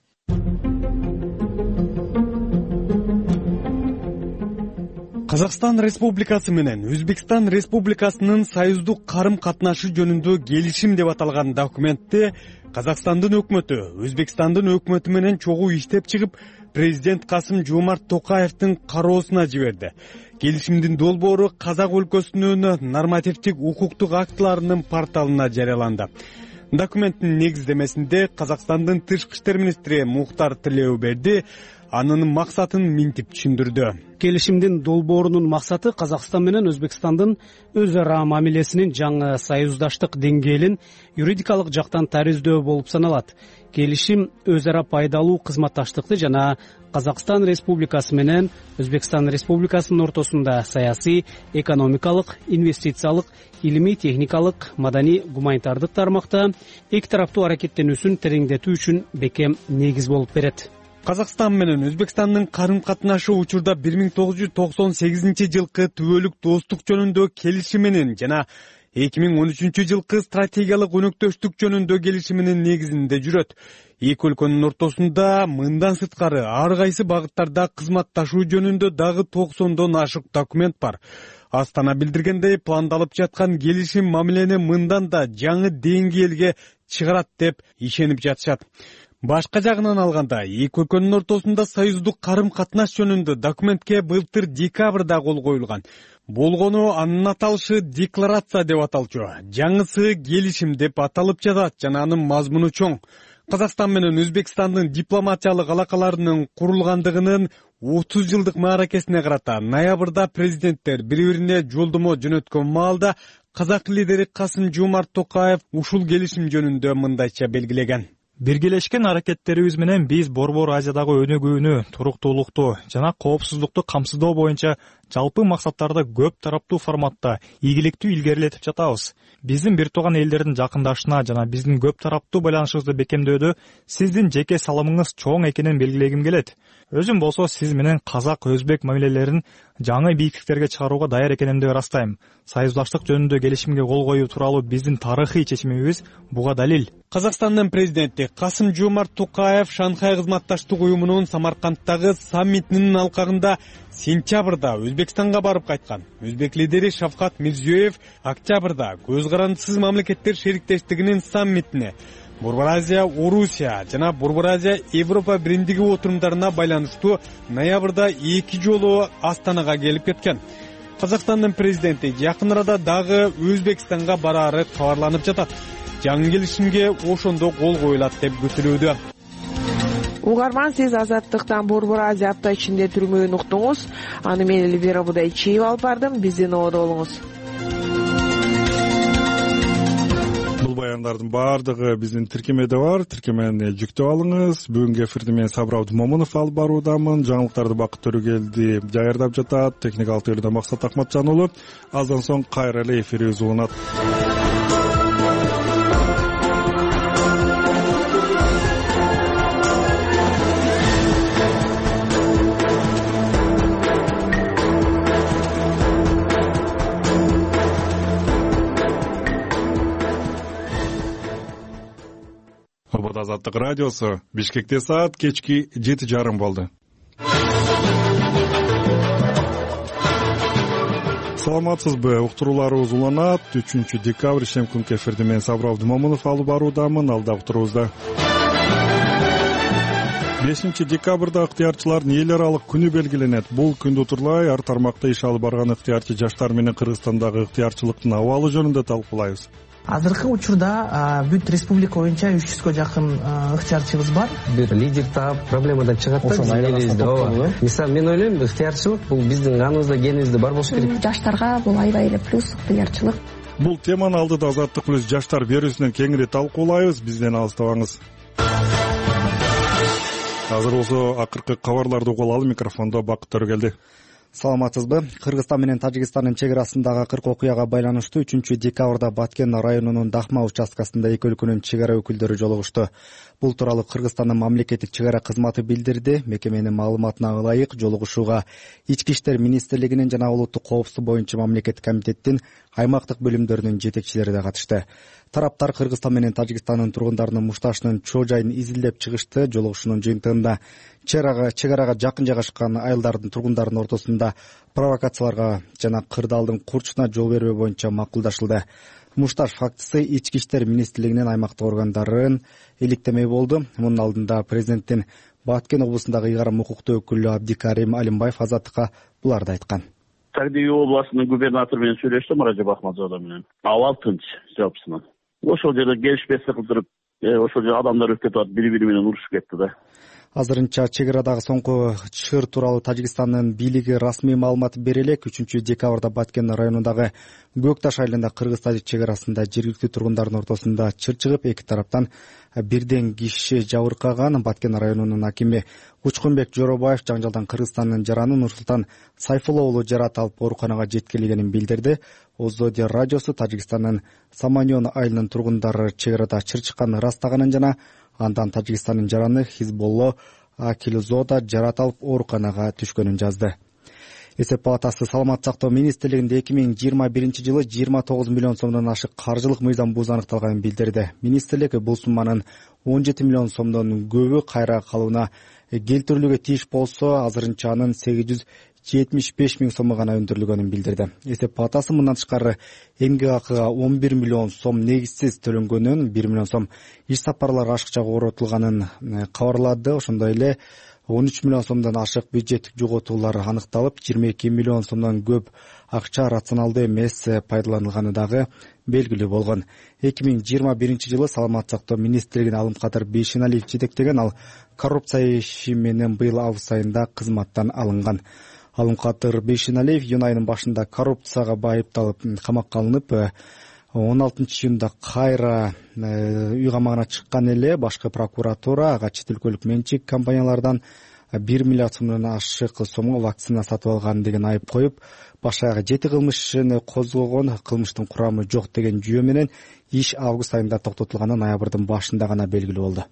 Казакстан Республикасы менен Өзбекстан Республикасынын союздук карым-катнашы жөнүндө келишим деп аталган документте Казакстандын өкмөтү Өзбекстандын өкмөтү менен чогуу иштеп чыгып, президент Касым-Жомарт Токаевдин кароосуна жиберди. Келишимдин долбоору Казак өлкөсүнүн нормативдик укуктук актыларынын порталына жарыяланды. Документтин негиздемесинде Казакстандын тышкы иштер министри Мухтар Тилеуберди анын максатын минтип түшүндүрдү. Келишимдин долбоорунун максаты Казакстан менен Өзбекстандын өз ара мамилесинин жаңы союздаштык деңгээлин юридикалык жактан тариздөө болуп саналат. Келишим өз ара пайдалуу кызматташтыкты жана Казакстан Республикасы менен Өзбекстан Республикасынын ортосунда саясий, экономикалык, инвестициялык, илимий, техникалык, маданий, гуманитардык тармакта эки тараптуу аракеттенүүсүн тереңдетүү үчүн бекем негиз болуп берет. Казакстан менен Өзбекстандын карым-катнашы учурда бир миң тогуз жүз токсон сегизинчи жылкы түбөлүк достук жөнүндө келишиминин жана эки миң он үчүнчү жылкы стратегиялык өнөктөштүк жөнүндө келишиминин негизинде жүрөт. Эки өлкөнүн ортосунда мындан сырткары ар кайсы багыттарда кызматташуу жөнүндө дагы токсондон ашык документ бар. Астана билдиргендей, пландалып жаткан келишим мамилени мындан да жаңы деңгээлге чыгарат деп ишенип жатышат. Башка жагынан алганда, эки өлкөнүн ортосунда союздук карым-катнаш жөнүндө документке былтыр декабрда кол коюлган. Болгону анын аталышы декларация деп аталчу. Жаңысы келишим деп аталып жатат жана анын мазмуну чоң. Казакстан менен Өзбекстандын дипломатиялык алакаларынын курулгандыгынын отуз жылдык мааракесине карата ноябрда президенттер бири-бирине жолдомо жөнөткөн маалда казак лидери Касым-Жомарт Токаев ушул келишим жөнүндө мындайча белгилеген. Биргелешкен аракеттерибиз менен биз Борбор Азиядагы өнүгүүнү, туруктуулукту жана коопсуздукту камсыздоо боюнча жалпы максаттарды көп тараптуу форматта ийгиликтүү илгерилетип жатабыз. Биздин бир тууган элдердин жакындашына жана биздин көп тараптуу байланышыбызды бекемдөөдө сиздин жеке салымыңыз чоң экенин белгилегим келет. Өзүм болсо сиз менен казак-өзбек мамилелерин жаңы бийиктиктерге чыгарууга даяр экенимди ырастайм. Союздаштык жөнүндө келишимге кол коюу тууралуу биздин тарыхый чечимибиз буга далил. Казакстандын президенти Касым-Жомарт Токаев Шанхай кызматташтык уюмунун Самаркандтагы саммитинин алкагында сентябрда Өзбекстанга барып кайткан. Өзбек лидери Шавкат Мирзиёев октябрда көз карандысыз мамлекеттер шериктештигинин саммитине Борбор Азия Орусия жана Борбор Азия Европа биримдиги отурумдарына байланыштуу ноябрда эки жолу Астанага келип кеткен. Казакстандын президенти жакын арада дагы Өзбекстанга бараары кабарланып жатат. Жаңы келишимге ошондо кол коюлат деп күтүлүүдө. Угарман, сиз Азаттыктан Борбор Азия апта ичинде түрмөөнү уктуңуз. Аны мен Эльвира Будайчиева алып бардым. Биздин ободо болуңуз. Бул баяндардын баардыгы биздин тиркемеде бар. Тиркемени жүктөп алыңыз. Бүгүнкү эфирди мен Сабыр Абдумомунов алып баруудамын. Жаңылыктарды Бакыт Төрөгелди даярдап жатат. Техникалык теорияда Максат Акматжан уулу. Аздан соң кайра эле эфирибиз уланат. Азаттык радиосу. Бишкекте саат кечки жети жарым болду. Саламатсызбы? Уктурууларыбыз уланат. үчүнчү декабрь шемкүнкү эфирди мен Сабыр Абдумомунов алып баруудамын. Алда уктуруубузда бешинчи декабрда ыктыярчылардын эл аралык күнү белгиленет. Бул күндү утурлай ар тармакта иш алып барган ыктыярчы жаштар менен Кыргызстандагы ыктыярчылыктын абалы жөнүндө талкуулайбыз. Азыркы учурда бүт республика боюнча үч жүзгө жакын ыктыярчыбыз бар. Бир лидер таап проблемадан чыгат да. Мисалы мен ойлойм, ыктыярчылык бул биздин каныбызда, генибизде бар болуш керек. Жаштарга бул аябай эле плюс ыктыярчылык. Бул теманы алдыда Азаттык плюс жаштар берүүсүнөн кеңири талкуулайбыз. Бизден алыстабаңыз. Азыр болсо акыркы кабарларды угуп алалы. Микрофондо Бакыт Төрөгелди. Саламатсызбы? Кыргызстан менен Тажикстандын чек арасындагы кырк окуяга байланыштуу үчүнчү декабрда Баткен районунун Дахма участкасында эки өлкөнүн чек ара өкүлдөрү жолугушту. Бул тууралуу Кыргызстандын мамлекеттик чек ара кызматы билдирди. Мекеменин маалыматына ылайык жолугушууга Ички иштер министрлигинин жана улуттук коопсуздук боюнча мамлекеттик комитеттин аймактык бөлүмдөрүнүн жетекчилери да катышты. Тараптар Кыргызстан менен Тажикстандын тургундарынын мушташынын чоо жайын изилдеп чыгышты. Жолугушуунун жыйынтыгында чек арага жакын жайгашкан айылдардын тургундарынын ортосунда провокацияларга жана кырдаалдын курчуна жол бербөө боюнча макулдашылды. Мушташ фактысы Ички иштер министрлигинин аймактык органдарын иликтемей болду. Мунун алдында президенттин Баткен облусундагы ыйгарым укуктуу өкүлү Абдикарим Алимбаев Азаттыкка буларды айткан. Сагдиби областынын губернатору менен сүйлөштүм, Ражаб Ахмадзода менен. Абал тынч жалпысынан. Ошол жерде келишпестик кылдырып, ошол жерде адамдар өтүп атат, бири-бири менен урушуп кетти да. Азырынча чек арадагы соңку чыр тууралуу Тажикстандын бийлиги расмий маалымат бере элек. үчүнчү декабрда Баткен районундагы Көкташ айылында кыргыз-тажик чек арасында жергиликтүү тургундардын ортосунда чыр чыгып, эки тараптан бирден киши жабыркаган. Баткен районунун акими Учкунбек Жоробаев жаңжалдан Кыргызстандын жараны Нурсултан Сайфулло уулу жарат алып ооруканага жеткирилгенин билдирди. Озодия радиосу Тажикстандын Саманьон айылынын тургундары чек арада чыр чыкканын ырастаганын жана андан Тажикстандын жараны Хизболло Акилзода жарат алып ооруканага түшкөнүн жазды. Эсеп палатасы Саламат сактоо министрлигинде эки миң жыйырма биринчи жылы жыйырма тогуз миллион сомдон ашык каржылык мыйзам бузуу аныкталганын билдирди. Министрлик бул сумманын он жети миллион сомдон көбү кайра калууна келтирилүүгө тийиш болсо, азырынча анын сегиз жүз жетимиш беш миң сомго гана өндүрүлгөнүн билдирди. Эсеп палатасы мындан тышкары эмгек акыга он бир миллион сом негизсиз төлөнгөнүн, бир миллион сом иш сапарларга ашыкча коротулганын кабарлады. Ошондой эле он үч миллион сомдон ашык бюджеттик жоготуулар аныкталып, жыйырма эки миллион сомдон көп акча рационалдуу эмес пайдаланылганы дагы белгилүү болгон. эки миң жыйырма биринчи жылы Саламат сактоо министрлигине Алымкадыр Бейшеналиев жетектеген ал коррупция иши менен быйыл август айында кызматтан алынган. Алымкадыр Бейшеналиев июнь айынын башында коррупцияга байыпталып камакка алынып, он алтынчы июнда кайра үй камагына чыккан эле. Башкы прокуратура ага чет өлкөлүк менчик компаниялардан бир миллиард сомдон ашык сомго вакцина сатып алган деген айып коюп, баш аягы жети кылмышын козгогон, кылмыштын курамы жок деген жүйө менен иш август айында токтотулганы ноябрдын башында гана белгилүү болду.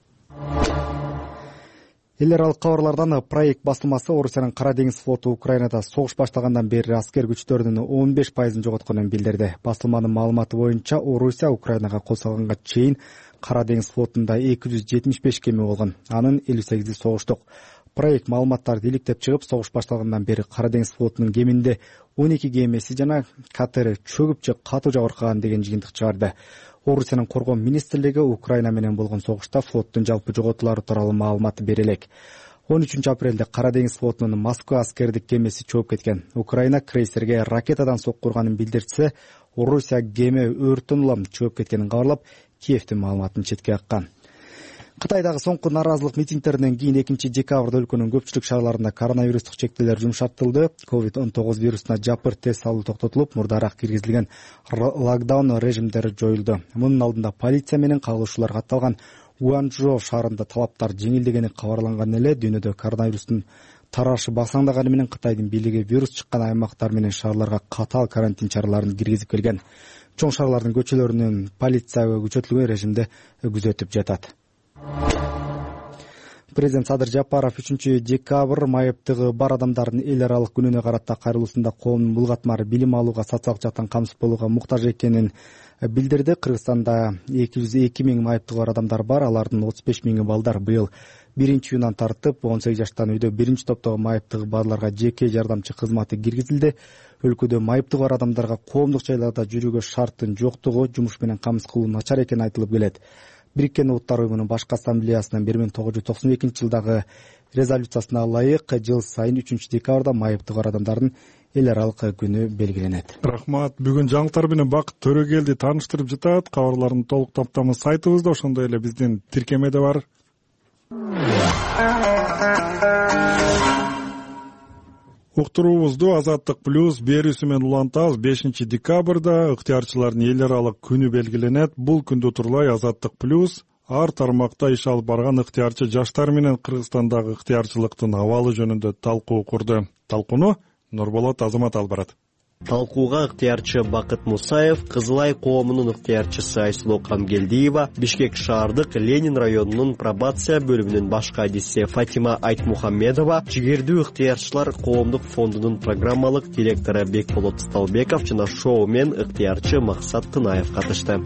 Эл аралык кабарлардан проект басылмасы Орусиянын Кара деңиз флоту Украинада согуш баштагандан бери аскер күчтөрүнүн он беш пайызын жоготконун билдирди. Басылманын маалыматы боюнча Орусия Украинага кол салганга чейин Кара деңиз флотунда эки жүз жетимиш беш кеме болгон. Анын элүү сегизи согуштук. Проект маалыматтарды иликтеп чыгып, согуш башталгандан бери Кара деңиз флотунун кеминде он эки кемеси жана катери чөгүп же катуу жабыркаган деген жыйынтык чыгарды. Орусиянын коргоо министрлиги Украина менен болгон согушта флоттун жалпы жоготуулары тууралуу маалымат бере элек. он үчүнчү апрелде Кара деңиз флотунун Москва аскердик кемеси чооп кеткен. Украина крейсерге ракетадан сокку урганын билдирсе, Орусия кеме өрттөн улам чөөп кеткенин кабарлап, Киевдин маалыматын четке каккан. Кытайдагы соңку нааразылык митингтеринен кийин экинчи декабрда өлкөнүн көпчүлүк шаарларында коронавирустук чектөөлөр жумшартылды. ковид он тогуз вирусуна жапыр тест алуу токтотулуп, мурдараак киргизилген локдаун режимдери жоюлду. Мунун алдында полиция менен кагылышуулар катталган Гуанчжоу шаарында талаптар жеңилдегени кабарланган эле. Дүйнөдө коронавирустун тарашы басаңдаганы менен Кытайдын бийлиги вирус чыккан аймактар менен шаарларга катаал карантин чараларын киргизип келген. Чоң шаарлардын көчөлөрүнөн полиция күчөтүлгөн режимде күзөтүп жатат. Президент Садыр Жапаров үчүнчү декабрь майыптыгы бар адамдардын эл аралык күнүнө карата кайрылуусунда коомдун булгатмары билим алууга, социалдык жактан камсыз болууга муктаж экенин билдирди. Кыргызстанда эки жүз эки миң майыптыгы бар адамдар бар. Алардын отуз беш миңи балдар. Быйыл биринчи июндан тартып он сегиз жаштан үйдө биринчи топтогу майыптыгы барларга жеке жардамчы кызматы киргизилди. Өлкөдө майыптыгы бар адамдарга коомдук жайларда жүрүүгө шарттын жоктугу, жумуш менен камсыз кылуу начар экени айтылып келет. Бириккен Улуттар уюмунун башкы ассамблеясынын бир миң тогуз жүз токсон экинчи жылдагы резолюциясына ылайык жыл сайын үчүнчү декабрда майыптыгы бар адамдардын эл аралык күнү белгиленет. Рахмат. Бүгүн жаңылыктар менен Бакыт Төрөгелди тааныштырып жатат. Кабарлардын толук топтамы сайтыбызда, ошондой эле биздин тиркемеде бар. Уктуруубузду Азаттык плюс берүүсү менен улантабыз. бешинчи декабрда ыктыярчылардын эл аралык күнү белгиленет. Бул күндө турулай Азаттык плюс ар тармакта иш алып барган ыктыярчы жаштар менен Кыргызстандагы ыктыярчылыктын абалы жөнүндө талкуу курду. Талкууну Нурболот Азамат алып барат. Талкууга ыктыярчы Бакыт Мусаев, Кызылай коомунун ыктыярчысы Айсулуу Камгелдиева, Бишкек шаардык Ленин районунун пробация бөлүмүнүн башкы адиси Фатима Айтмухаммедова, жигердүү ыктыярчылар коомдук фондунун программалык директору Бекболот Сталбеков жана шоу мен ыктыярчы Максат Тынаев катышты.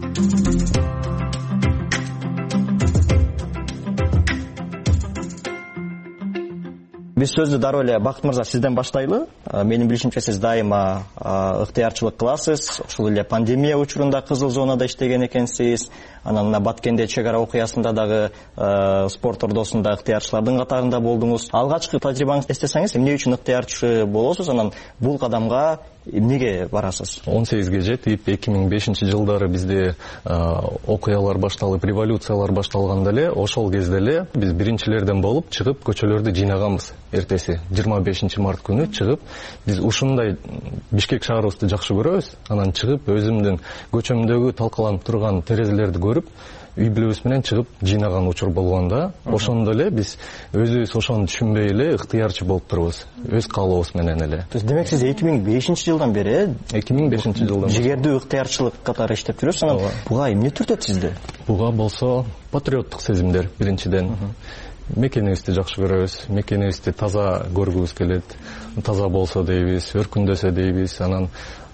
Биз сөздү дароо эле Бакыт мырза сизден баштайлы. Менин билишимче сиз дайыма ыктыярчылык кыласыз. Ушул эле пандемия учурунда кызыл зонада иштеген экенсиз. Анан мына Баткенде чек ара окуясында дагы спорт ордосунда ыктыярчылардын катарында болдуңуз. Алгачкы тажрыйбаңызды эстесеңиз, эмне үчүн ыктыярчы болосуз? Анан бул кадамга эмнеге барасыз? он сегизге жетип, эки миң бешинчи жылдары бизде окуялар башталып, революциялар башталганда эле, ошол кезде эле биз биринчилерден болуп чыгып көчөлөрдү жыйнаганбыз. Эртеси жыйырма бешинчи март күнү чыгып, биз ушундай Бишкек шаарыбызды жакшы көрөбүз. Анан чыгып өзүмдүн көчөмдөгү талкаланып турган терезелерди көрүп, үй бүлөбүз менен чыгып жыйнаган учур болгондо, ошондо эле биз өзүбүз ошону түшүнбөй эле ыктыярчы болуп турбуз. Өз каалообуз менен эле. Демек сиз эки миң бешинчи жылдан бери эки миң бешинчи жылдан жигердүү ыктыярчылык катары иштеп жүрөсүз. Анан буга эмне түртөт сизди? Буга болсо патриоттук сезимдер биринчиден. Мекенибизди жакшы көрөбүз, мекенибизди таза көргүбүз келет, таза болсо дейбиз, өркүндөсө дейбиз. Анан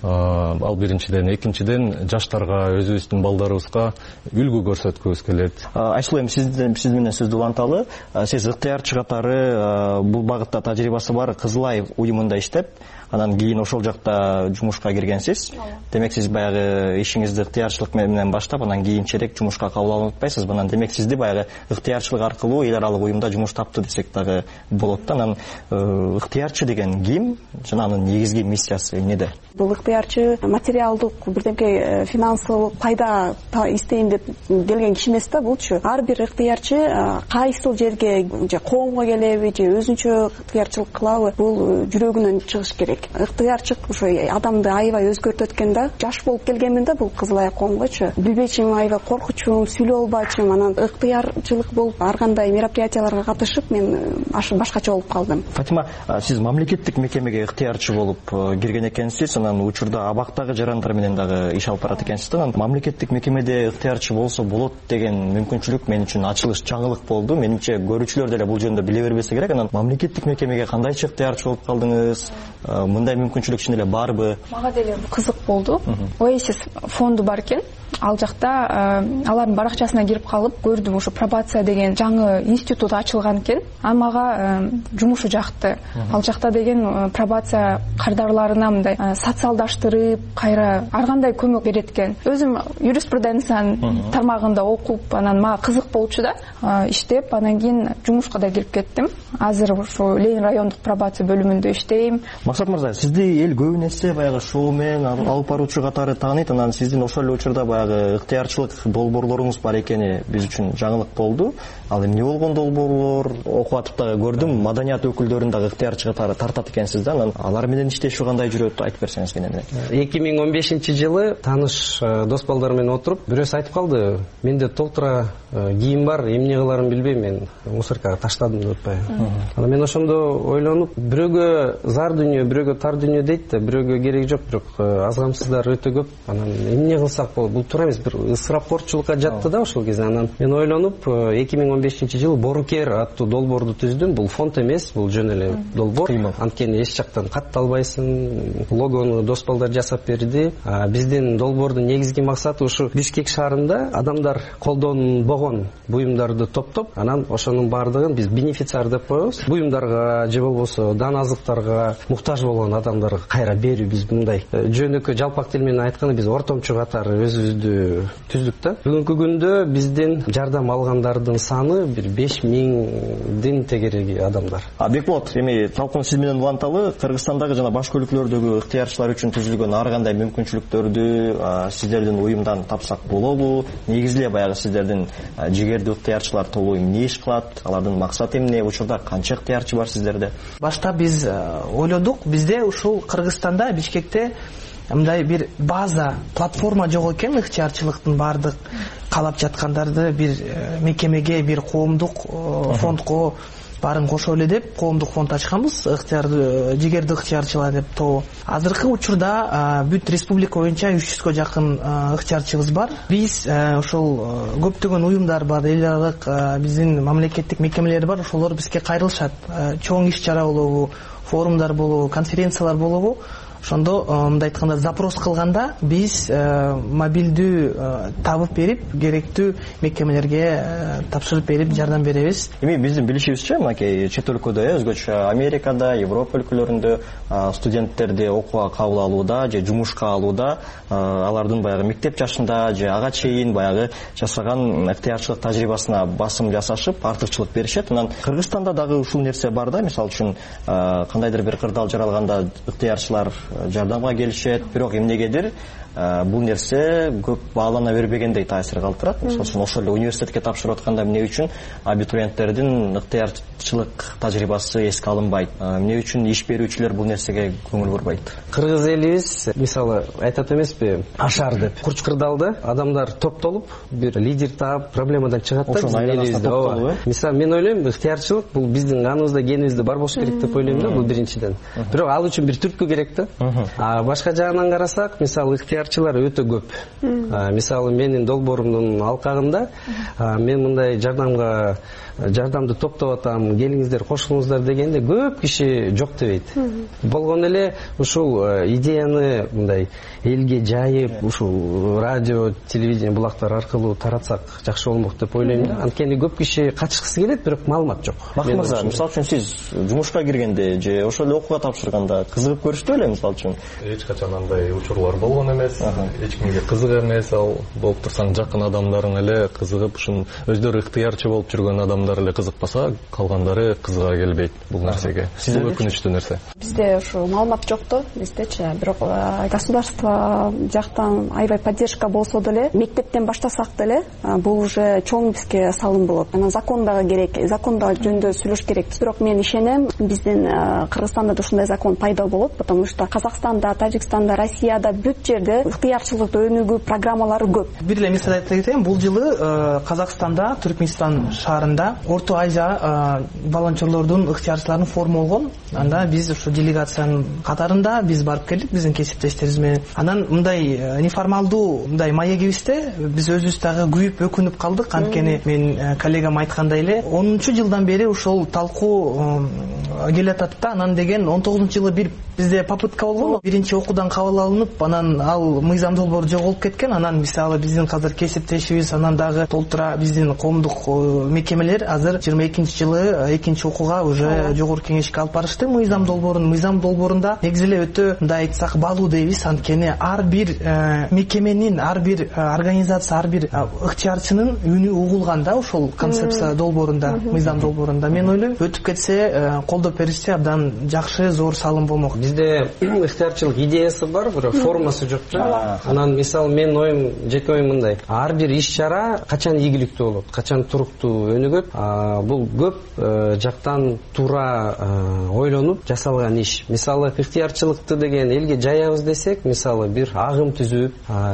ал биринчиден, экинчиден жаштарга, өзүбүздүн балдарыбызга үлгү көрсөткүбүз келет. Айсулуу, эми сизден сиз менен сөздү уланталы. Сиз ыктыярчы катары бул багытта тажрыйбасы бар Кызылай уюмунда иштеп, анан кийин ошол жакта жумушка киргенсиз. Демек сиз баягы ишиңизди ыктыярчылык менен баштап, анан кийинчерээк жумушка кабыл алынып атпайсызбы? Анан демек сизди баягы ыктыярчылык аркылуу эл аралык уюмда жумуш тапты десек дагы болот да. Анан ыктыярчы деген ким жана анын негизги миссиясы эмнеде? Бул ыктыярчы материалдык бирдемке финансылык пайда издейм деп келген киши эмес да булчу. Ар бир ыктыярчы кайсыл жерге же коомго келеби же өзүнчө ыктыярчылык кылабы, бул жүрөгүнөн чыгыш керек. Ыктыярчылык ошо адамды аябай өзгөртөт экен да. Жаш болуп келгенмин да бул Кызылай коомгочу. Билбечимин, аябай коркучумун, сүйлөй албачумун. Анан ыктыярчылык болуп ар кандай мероприятияларга катышып мен башкача болуп калдым. Фатима, сиз мамлекеттик мекемеге ыктыярчы болуп кирген экенсиз. Анан учурда абактагы жарандар менен дагы иш алып барат экенсиз. Анан мамлекеттик мекемеде ыктыярчы болсо болот деген мүмкүнчүлүк мен үчүн ачылыш, жаңылык болду. Менимче көрүүчүлөр деле бул жөнүндө биле бербесе керек. Анан мамлекеттик мекемеге кандайча ыктыярчы болуп калдыңыз? Мындай мүмкүнчүлүк чын эле барбы? Мага деле кызык болду. Оэсис фонду бар экен. ал жакта алардын баракчасына кирип калып көрдүм, ушу пробация деген жаңы институт ачылган экен. Ал мага жумушу жакты. Ал жакта деген пробация кардарларына мындай социалдаштырып, кайра ар кандай көмөк берет экен. Өзүм юриспруденциянын тармагында окуп, анан мага кызык болчу да, иштеп, анан кийин жумушка да кирип кеттим. Азыр ушу Ленин райондук пробация бөлүмүндө иштейм. Максат мырза, сизди эл көбү нерсе баягы шоумен алып баруучу катары тааныйт. Анан сиздин ошол эле учурда баягы ыктыярчылык долбоорлоруңуз бар экени биз үчүн жаңылык болду. Ал эмне болгон долбоорлор? Окуп атып дагы көрдүм, маданият өкүлдөрүн дагы ыктыярчы катары тартат экенсиз да. Анан алар менен иштешүү кандай жүрөт, айтып берсеңиз кенен. эки миң он бешинчи жылы тааныш дос балдар менен отуруп, бирөөсү айтып калды, менде толтура кийим бар, эмне кыларын билбей мен мусоркага таштадым деп атпайбы. Анан мен ошондо ойлонуп, бирөөгө зар дүйнө, бирөөгө тар дүйнө дейт да, бирөөгө кереги жок, бирок аз камсыздар өтө көп. Анан эмне кылсак болот? Бул туура эмес, бир ысырапкорчулукка жатты да ошол кезде. Анан мен ойлонуп, эки миң он бешинчи жылы Борукер аттуу долбоорду түздүм. Бул фонд эмес, бул жөн эле долбоор. Анткени эч жактан кат албайсың. Логону дос балдар жасап берди. Биздин долбоордун негизги максаты ушу Бишкек шаарында адамдар колдонбогон буюмдарды топтоп, анан ошонун баардыгын биз бенефициар деп коебуз. Буюмдарга же болбосо дан азыктарга муктаж болгон адамдарга кайра берүү. Биз мындай жөнөкөй жалпак тил менен айтканда биз ортомчу катары өзүбүздү түздүк да. Бүгүнкү күндө биздин жардам алгандардын саны бир беш миңдин тегереги адамдар. А Бекболот, эми талкуун сиз менен уланталы. Кыргызстандагы жана башка өлкөлөрдөгү ыктыярчылар үчүн түзүлгөн ар кандай мүмкүнчүлүктөрдү сиздердин уюмдан тапсак болобу? Негизи эле баягы сиздердин жигердүү ыктыярчылар тобу эмне иш кылат? Алардын максаты эмне? Учурда канча ыктыярчы бар сиздерде? Башта биз ойлодук, бизде ушул Кыргызстанда, Бишкекте мындай бир база, платформа жок экен, ыктыярчылыктын баардык каалап жаткандарды бир мекемеге, бир коомдук фондко баарын кошо эле деп коомдук фонд ачканбыз, ыктыярдуу жигердүү ыктыярчылар деп тобу. Азыркы учурда бүт республика боюнча үч жүзгө жакын ыктыярчыбыз бар. Биз ошол көптөгөн уюмдар бар, эл аралык биздин мамлекеттик мекемелер бар, ошолор бизге кайрылышат. Чоң иш чара болобу, форумдар болобу, конференциялар болобу, ошондо мындай айтканда запрос кылганда биз мобилдүү табып берип, керектүү мекемелерге тапшырып берип жардам беребиз. Эми биздин билишибизче, мынакей чет өлкөдө, өзгөчө Америкада, Европа өлкөлөрүндө студенттерди окууга кабыл алууда же жумушка алууда алардын баягы мектеп жашында же ага чейин баягы жасаган ыктыярчылык тажрыйбасына басым жасашып, артыкчылык беришет. Анан Кыргызстанда дагы ушул нерсе бар да. Мисалы үчүн кандайдыр бир кырдаал жаралганда ыктыярчылар жардамга келишет, бирок эмнегедир бул нерсе көп баалана бербегендей таасир калтырат. Мисалы үчүн ошол эле университетке тапшырып атканда эмне үчүн абитуриенттердин ыктыярчылык тажрыйбасы эске алынбайт? Эмне үчүн иш берүүчүлөр бул нерсеге көңүл бурбайт? Кыргыз элибиз мисалы айтат эмеспи, ашар деп. Курч кырдаалда адамдар топтолуп, бир лидер таап, проблемадан чыгат да. Ошону айланасында топтолуп, э? Мисалы мен ойлойм, ыктыярчылык бул биздин каныбызда, генибизде бар болуш керек деп ойлойм да, бул биринчиден. Бирок ал үчүн бир түрткү керек да. А башка жагынан карасак, мисалы ыктыярчылар өтө көп. Мисалы менин долбоорумдун алкагында мен мындай жардамга жардамды топтоп атам, келиңиздер, кошулуңуздар дегенде көп киши жок дебейт. Болгон эле ушул идеяны мындай элге жайып, ушул радио, телевидение булактар аркылуу таратсак жакшы болмок деп ойлойм да. Анткени көп киши катышкысы келет, бирок маалымат жок. Мырза, мисалы үчүн сиз жумушка киргенде же ошол эле окууга тапшырганда кызыгып көрүштү беле, мисалы үчүн? Эч качан андай учурлар болгон эмес. Эч кимге кызык эмес. Ал болуп турсаң жакын адамдарың эле кызыгып, ушун өздөрү ыктыярчы болуп жүргөн адамдар эле кызыкпаса, калгандары кызыга келбейт бул нерсеге. Бул өкүнүчтүү нерсе. Бизде ушу маалымат жок да, биздечи. Бирок государство жактан аябай поддержка болсо деле, мектептен баштасак деле, бул уже чоң бизге салым болот. Анан закон дагы керек, законда жөнүндө сүйлөш керек. Бирок мен ишенем, биздин Кыргызстанда да ушундай закон пайда болот, потому что Казакстанда, Тажикстанда, Россияда бүт жерде ыктыярчылыкты өнүгүү программалары көп. Бир эле мисал айтып кетейин, бул жылы Казакстанда, Түркмөнстан шаарында Орто Азия волонтерлордун ыктыярчыларынын форуму болгон. Анда биз ушу делегациянын катарында биз барып келдик биздин кесиптештерибиз менен. Анан мындай неформалдуу мындай маегибизде биз өзүбүз дагы күйүп өкүнүп калдык. Анткени мен коллегам айткандай эле онунчу жылдан бери ошол талкуу келатат да. Анан деген он тогузунчу жылы бир бизде попытка болгон, биринчи окуудан кабыл алынып, анан ал мыйзам долбоор жоголуп кеткен. Анан мисалы биздин азыр кесиптешибиз, анан дагы толтура биздин коомдук мекемелер азыр жыйырма экинчи жылы экинчи окууга уже жогорку кеңешке алып барышты мыйзам долбоорун. Мыйзам долбоорунда негизи эле өтө мындай айтсак баалуу дейбиз, анткени ар бир мекеменин, ар бир организация, ар бир ыктыярчынын үнү угулган да ошол концепция долбоорунда, мыйзам долбоорунда. Мен ойлойм, өтүп кетсе, колдоп беришсе абдан жакшы, зор салым болмок. Бизде ыктыярчылык идеясы бар, бирок формасы жок да. Анан мисалы менин оюм, жеке оюм мындай: ар бир иш-чара качан ийгиликтүү болот, качан туруктуу өнүгөт, бул көп жактан туура ойлонуп жасалган иш. Мисалы ыктыярчылыкты деген элге жаябыз десек, мисалы бир агым түзүп,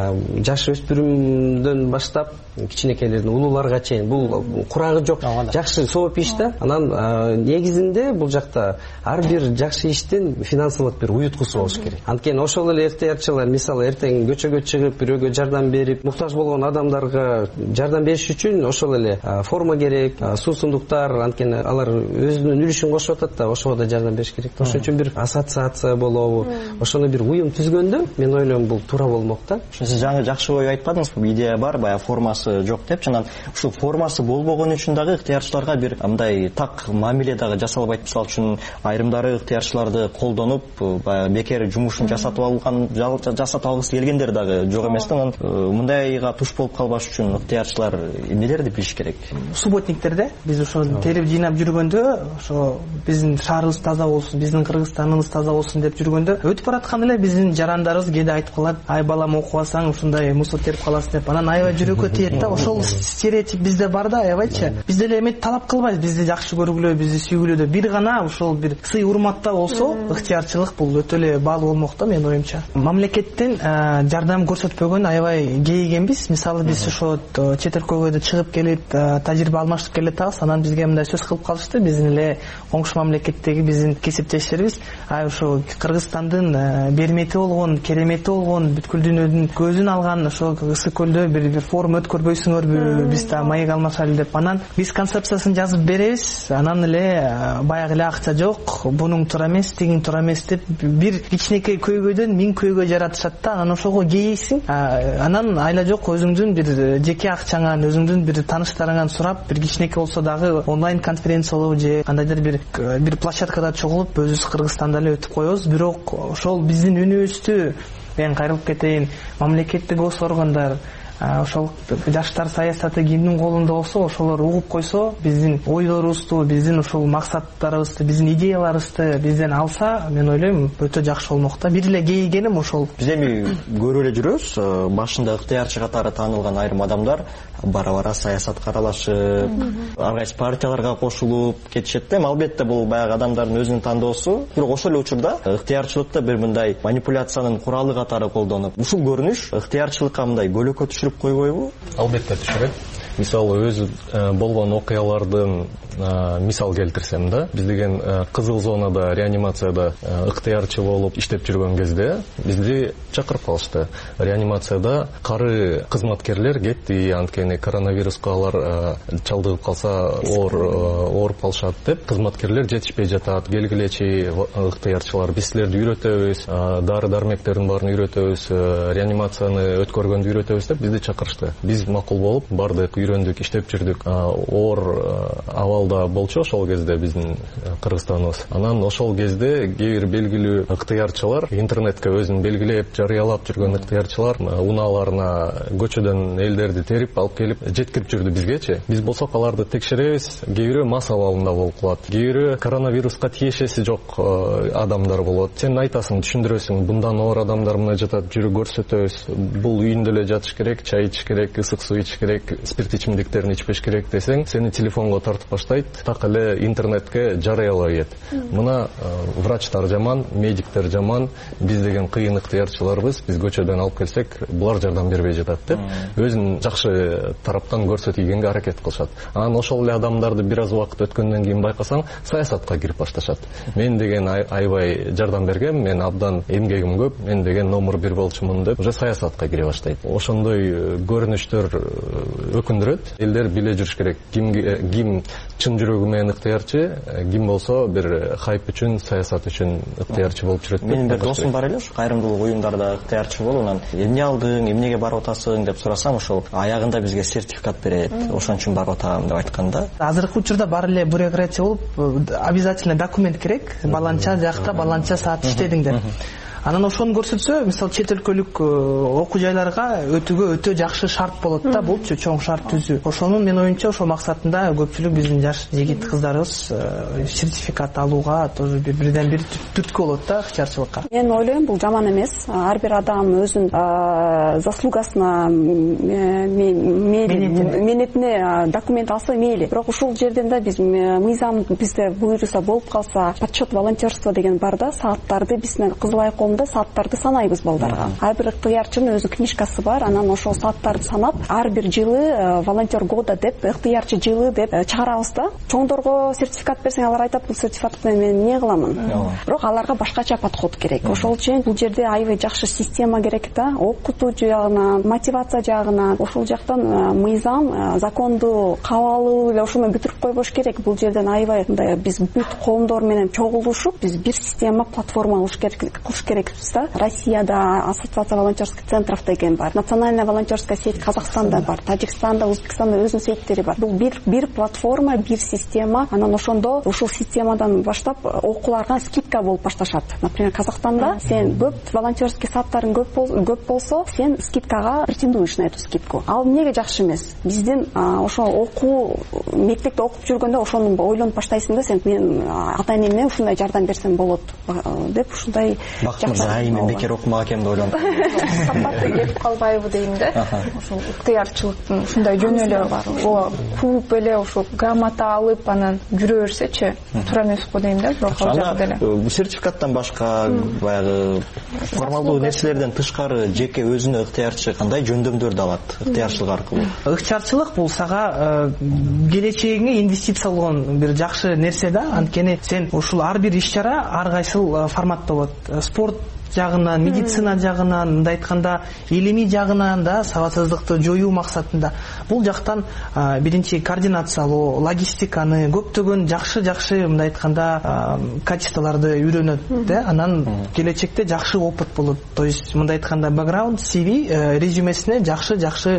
жаш өспүрүмдөн баштап кичинекейлерден улууларга чейин бул курагы жок, жакшы сооп иш да. Анан негизинде бул жакта ар бир жакшы иштин финансылык бир уюткусу болуш керек. Анткени ошол эле ыктыярчылар мисалы эртең көчөгө чыгып бирөөгө жардам берип, муктаж болгон адамдарга жардам бериш үчүн ошол эле форма керек, суу сундуктар, анткени алар өзүнүн үлүшүн кошуп атат да, ошого да жардам бериш керек. Ошон үчүн бир ассоциация болобу, ошону бир уюм түзгөндө мен ойлойм бул туура болмок да. Сиз жаңы жакшы ой айтпадыңыз, бул идея бар, баягы формасы жок деп. Анан ушул формасы болбогон үчүн дагы ыктыярчыларга бир мындай так мамиле дагы жасалбайт. Мисалы үчүн айрымдары ыктыярчыларды колдонуп, баягы бекер жумушун жасатып алган, жасатып алгысы келгендер дагы жок эмес да. Анан мындайга туш болуп калбаш үчүн ыктыярчылар эмнелерди билиш керек? Субботниктерде биз ошо терип жыйнап жүргөндө, ошо биздин шаарыбыз таза болсун, биздин Кыргызстаныбыз таза болсун деп жүргөндө, өтүп бараткан эле биздин жарандарыбыз кээде айтып калат: ай балам, окубасаң ушундай мусор терип каласың деп. Анан аябай жүрөккө тиет да. Ошол стереотип бизде бар да, аябайчы. Биз деле эметти талап кылбайбыз, бизди жакшы көргүлө, бизди сүйгүлө. Бир гана ошол бир сый урматта болсо, ыктыярчылык бул өтө эле баалуу болмок да, менин оюмча. Мамлекеттен жардам көрсөтпөгөн аябай кейигенбиз. Мисалы биз ошо чет өлкөгө чыгып келип, тажрыйба алмаштып келатабыз. Анан бизге мындай сөз кылып калышты, биздин эле коңшу мамлекеттеги биздин кесиптештерибиз: ай ошо Кыргызстандын бермети болгон, керемети болгон, бүткүл дүйнөнүн көзүн алган ошо ысык көлдө бир бир форум өткөрбөйсүңөрбү, биз да маек алмашайлы деп. Анан биз концепциясын жазып беребиз, анан эле баягы эле акча жок, бунуң туура эмес, тигиң туура эмес деп бир кичинекей көйгөйдөн миң көйгөй жаратышат да. Анан ошого кейисиң, анан айла жок өзүңдүн бир жеке акчаңан, өзүңдүн бир тааныштарыңан сурап, бир кичинекей болсо дагы онлайн конференциялоо же кандайдыр бир бир площадкада чогулуп өзүбүз Кыргызстанда эле өтүп коебуз. Бирок ошол биздин үнүбүздү, мен кайрылып кетейин, мамлекеттик өз органдар, ошол жаштар саясаты кимдин колунда болсо, ошолор угуп койсо, биздин ойлорубузду, биздин ушул максаттарыбызды, биздин идеяларыбызды бизден алса, мен ойлойм өтө жакшы болмок да. Бир эле кейигеним ошол. Биз эми көрүп эле жүрөбүз, башында ыктыярчы катары таанылган айрым адамдар бара-бара саясатка аралашып, ар кайсы партияларга кошулуп кетишет да. Албетте бул баягы адамдардын өзүнүн тандоосу, бирок ошол эле учурда ыктыярчылыкты бир мындай манипуляциянын куралы катары колдонуп, ушул көрүнүш ыктыярчылыкка мындай көлөкө түшүрүп койбойбу? Албетте түшүрөт. Мисалы өзү болгон окуялардын мисал келтирсем да, биз деген кызыл зонада реанимацияда ыктыярчы болуп иштеп жүргөн кезде бизди чакырып калышты. Реанимацияда кары кызматкерлер кетти, анткени коронавируска алар чалдыгып калса оор ооруп калышат деп, кызматкерлер жетишпей жатат, келгилечи ыктыярчылар, биз силерди үйрөтөбүз, дары дармектердин баарын үйрөтөбүз, реанимацияны өткөргөндү үйрөтөбүз деп бизди чакырышты. Биз макул болуп бардык, үйрөндүк, иштеп жүрдүк. Оор абалда болчу ошол кезде биздин Кыргызстаныбыз. Анан ошол кезде кээ бир белгилүү ыктыярчылар, интернетке өзүн белгилеп, жарыялап жүргөн ыктыярчылар унааларына көчөдөн элдерди терип алып келип жеткирип жүрдү бизгечи. Биз болсок аларды текшеребиз, кээ бирөө мас абалында болуп калат, кээ бирөө коронавируска тиешеси жок адамдар болот. Сен айтасың, түшүндүрөсүң, мындан оор адамдар мына жатат, жүрү көрсөтөбүз, бул үйүндө эле жатыш керек, чай ичиш керек, ысык суу ичиш керек, спирт ичимдиктерин ичпеш керек десең, сени телефонго тартып баштайт, так эле интернетке жарыялай ийет. Мына врачтар жаман, медиктер жаман, биз деген кыйын ыктыярчыларбыз, биз көчөдөн алып келсек, булар жардам бербей жатат деп өзүн жакшы тараптан көрсөтүүгөнгө аракет кылышат. Анан ошол эле адамдарды бир аз убакыт өткөндөн кийин байкасаң, саясатка кирип башташат. Мен деген аябай жардам бергем, мен абдан эмгегим көп, мен деген номер бир болчумун деп уже саясатка кире баштайт. Ошондой көрүнүштөр өкүндүрөт түшүндүрөт. Элдер биле жүрүш керек. Кимге ким чын жүрөгү менен ыктыярчы, ким болсо бир хайп үчүн, саясат үчүн ыктыярчы болуп жүрөт. Менин бир досум бар эле, кайрымдуулук уюмдарда ыктыярчы болуп, анан эмне алдың, эмнеге барып атасың деп сурасам, ошол аягында бизге сертификат берет, ошон үчүн барып атам деп айтканда. Азыркы учурда бар эле бюрократия болуп, обязательно документ керек. Баланча жакта, баланча саат иштедиң деп. Анан ошону көрсөтсө, мисалы чет өлкөлүк окуу жайларга өтүүгө өтө жакшы шарт болот да, булчу чоң шарт түзүү. Ошонун мен оюмча ошол максатында көпчүлүк биздин жаш жигит кыздарыбыз сертификат алууга тоже бирден бир түрткү болот да ыктыярчылыкка. Мен ойлойм, бул жаман эмес. Ар бир адам өзүнүн заслугасына, менетине документ алса мейли. Бирок ушул жерден да биз мыйзам бизде буйруса болуп калса, подсчет волонтерство деген бар да, сааттарды биз Кызылай коомунда сааттарды санайбыз балдарга. Ар бир ыктыярчынын өзүнүн книжкасы бар, анан ошол сааттарды санап, ар бир жылы волонтер года деп, ыктыярчы жылы деп чыгарабыз да. Чоңдорго сертификат берсең, алар айтат, бул сертификат менен мен эмне кыламын? Бирок аларга башкача подход керек. Ошол үчүн бул жерде аябай жакшы система керек да, окутуу жагынан, мотивация жагынан, ошол жактан мыйзам, законду кабыл алуу эле ошону бүтүрүп койбош керек. Бул жерден аябай мындай биз бүт коомдор менен чогулушуп, биз бир система, платформа кылыш керек. Россияда ассоциация волонтерских центров деген бар, национальная волонтерская сеть Казакстанда бар, Тажикстанда, Өзбекстанда өзүнүн сеттери бар. Бул бир бир платформа, бир система. Анан ошондо ушул системадан баштап окууларга скидка болуп башташат. Например, Казакстанда сен көп волонтерский сааттарың көп болсо, сен скидкага претендуешь на эту скидку. Ал эмнеге жакшы эмес? Биздин ошол окуу мектепте окуп жүргөндө ошону ойлонуп баштайсың да, сен мен ата-энеме ушундай жардам берсем болот деп ушундай Ай, мен бекер окумак экеним деп ойлонуп. Сапаты кетип калбайбы дейм да. Ошол ыктыярчылыктын ушундай жөнөлү бар. О, кууп эле ошол грамота алып, анан жүрө берсечи, туура эмес го дейм да, бирок ал жакта эле. Бул сертификаттан башка баягы формалдуу нерселерден тышкары жеке өзүнө ыктыярчы кандай жөндөмдөрдү алат ыктыярчылык аркылуу? Ыктыярчылык бул сага келечегиңе инвестицияланган бир жакшы нерсе да. Анткени сен ушул ар бир иш-чара ар кайсыл форматта болот. Спорт жагынан, медицина жагынан, мындай айтканда, илимий жагынан да сабатсыздыкты жоюу максатында бул жактан биринчи координациялоо, логистиканы, көптөгөн жакшы-жакшы мындай айтканда качестволорду үйрөнөт да. Анан келечекте жакшы опыт болот. То есть мындай айтканда бэкграунд, си ви резюмесине жакшы-жакшы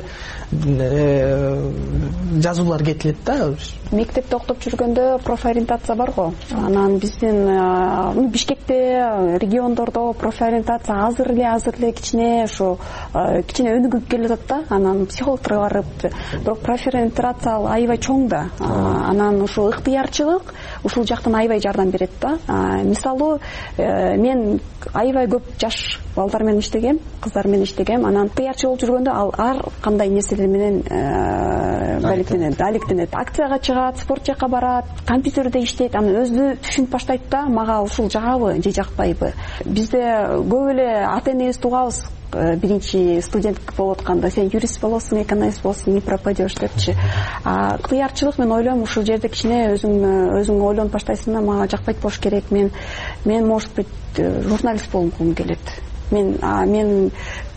жазуулар кетилет да. Мектепте октоп жүргөндө профориентация бар го. Анан биздин Бишкекте, региондордо профориентация азыр эле азыр эле кичине ушу кичине өнүгүп келатат да. Анан психологдорго барып, бирок профориентация аябай чоң да. Анан ушул ыктыярчылык ушул жактан аябай жардам берет да. Мисалы, мен аябай көп жаш балдар менен иштегем, кыздар менен иштегем. Анан ыктыярчы болуп жүргөндө ал ар кандай нерселер менен алектенет, алектенет. Акцияга чыгат, спорт жака барат, компьютерде иштейт, анан өзү түшүнүп баштайт да, мага ушул жагабы же жакпайбы. Бизде көп эле ата-энебизди угабыз, биринчи студент болуп атканда сен юрист болосуң, экономист болосуң, не пропадешь депчи. А ыктыярчылык мен ойлойм ушул жерде кичине өзүң өзүң ойлонуп баштайсың да, мага жакпайт болуш керек. Мен мен может быть журналист болгум келет. Мен мен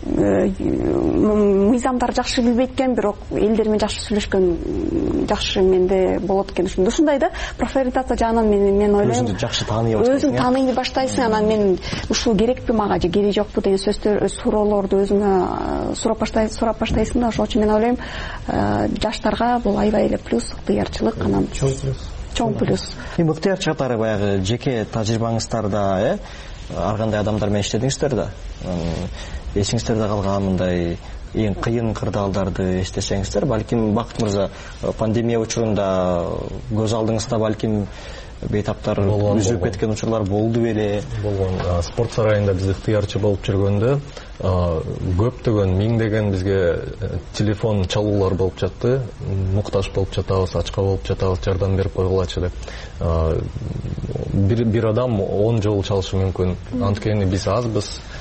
мыйзамдар жакшы билбейт экен, бирок элдер менен жакшы сүйлөшкөн жакшы менде болот экен. Ушундай да профориентация жагынан мен мен ойлойм. Өзүңдү жакшы тааный баштайсың. Өзүң тааный баштайсың, анан мен ушул керекпи мага же кереги жокпу деген сөздөр, суроолорду өзүңө сурап баштайсың, сурап баштайсың да. Ошол үчүн мен ойлойм, жаштарга бул аябай эле плюс, ыктыярчылык анан чоң плюс. Чоң плюс. Эми ыктыярчы катары баягы жеке тажрыйбаңыздарда, э, ар кандай адамдар менен иштедиңиздер да. Эсиңиздерде калган мындай эң кыйын кырдаалдарды эстесеңиздер, балким Бакыт мырза пандемия учурунда көз алдыңызда балким бейтаптар үзүлүп кеткен учурлар болду беле? Болгон. Спорт сарайында биз ыктыярчы болуп жүргөндө көптөгөн миңдеген бизге телефон чалуулар болуп жатты. Муктаж болуп жатабыз, ачка болуп жатабыз, жардам берип койгулачы деп. Бир бир адам он жолу чалышы мүмкүн. Анткени биз азбыз.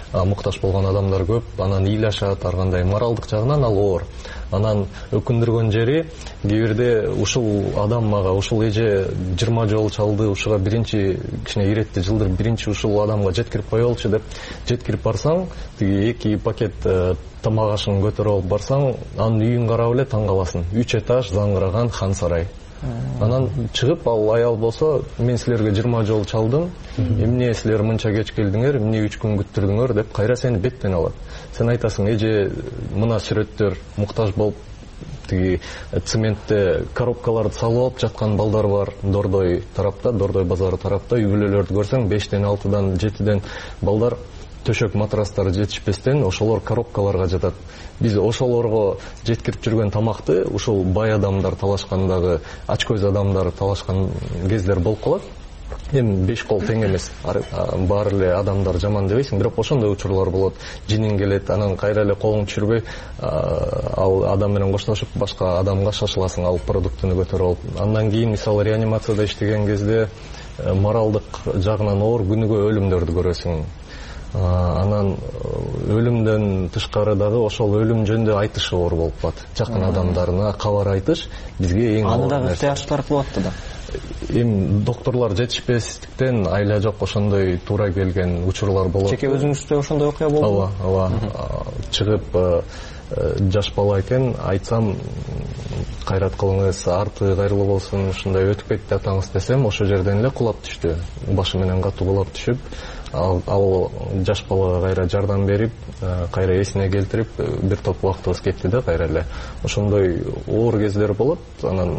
муктаж болгон адамдар көп, анан ыйлашат, ар кандай моралдык жагынан ал оор. Анан өкүндүргөн жери кээ бирде ушул адам мага ушул эже жыйырма жолу чалды, ушуга биринчи кичине иретти жылдыр биринчи ушул адамга жеткирип кое болчу деп жеткирип барсаң, тиги эки пакет тамак ашын көтөрүп алып барсаң, анын үйүн карап эле таң каласың. Үч этаж заңгыраган хан сарай. Анан чыгып ал аял болсо, мен силерге жыйырма жолу чалдым, эмне силер мынча кеч келдиңер, эмне үч күн күттүрдүңөр деп кайра сени беттен алат. Сен айтасың, эже мына сүрөттөр муктаж болуп тиги цементте коробкаларды салып алып жаткан балдар бар Дордой тарапта, Дордой базары тарапта. Үй бүлөлөрдү көрсөң бештен, алтыдан, жетиден балдар төшөк матрастары жетишпестен ошолор коробкаларга жатат. Биз ошолорго жеткирип жүргөн тамакты ушул бай адамдар талашкандагы, ач көз адамдар талашкан кездер болуп калат. Эми беш кол тең эмес. Баары эле адамдар жаман дебейсиң, бирок ошондой учурлар болот. Жиниң келет, анан кайра эле колуң түшүрбөй ал адам менен коштошуп башка адамга шашыласың, ал продуктуну көтөрүп алып. Андан кийин мисалы реанимацияда иштеген кезде моралдык жагынан оор күнүгө өлүмдөрдү көрөсүң. Анан өлүмдөн тышкары дагы ошол өлүм жөнүндө айтыш оор болуп калат. Жакын адамдарына кабар айтыш бизге эң оор. Аны дагы ыктыярчылар кылып атты да. Эми доктурлар жетишпестиктен айла жок ошондой туура келген учурлар болот. Жеке өзүңүздө ошондой окуя болдубу? Ооба, ооба. Чыгып жаш бала экен, айтсам кайрат кылыңыз, арты кайрылуу болсун, ушундай өтүп кетти атаңыз десем, ошол жерден эле кулап түштү. Башы менен катуу кулап түшүп, ал, ал жаш балага кайра жардам берип, кайра эсине келтирип, бир топ убактыбыз кетти да кайра эле. Ошондой оор кездер болот. Анан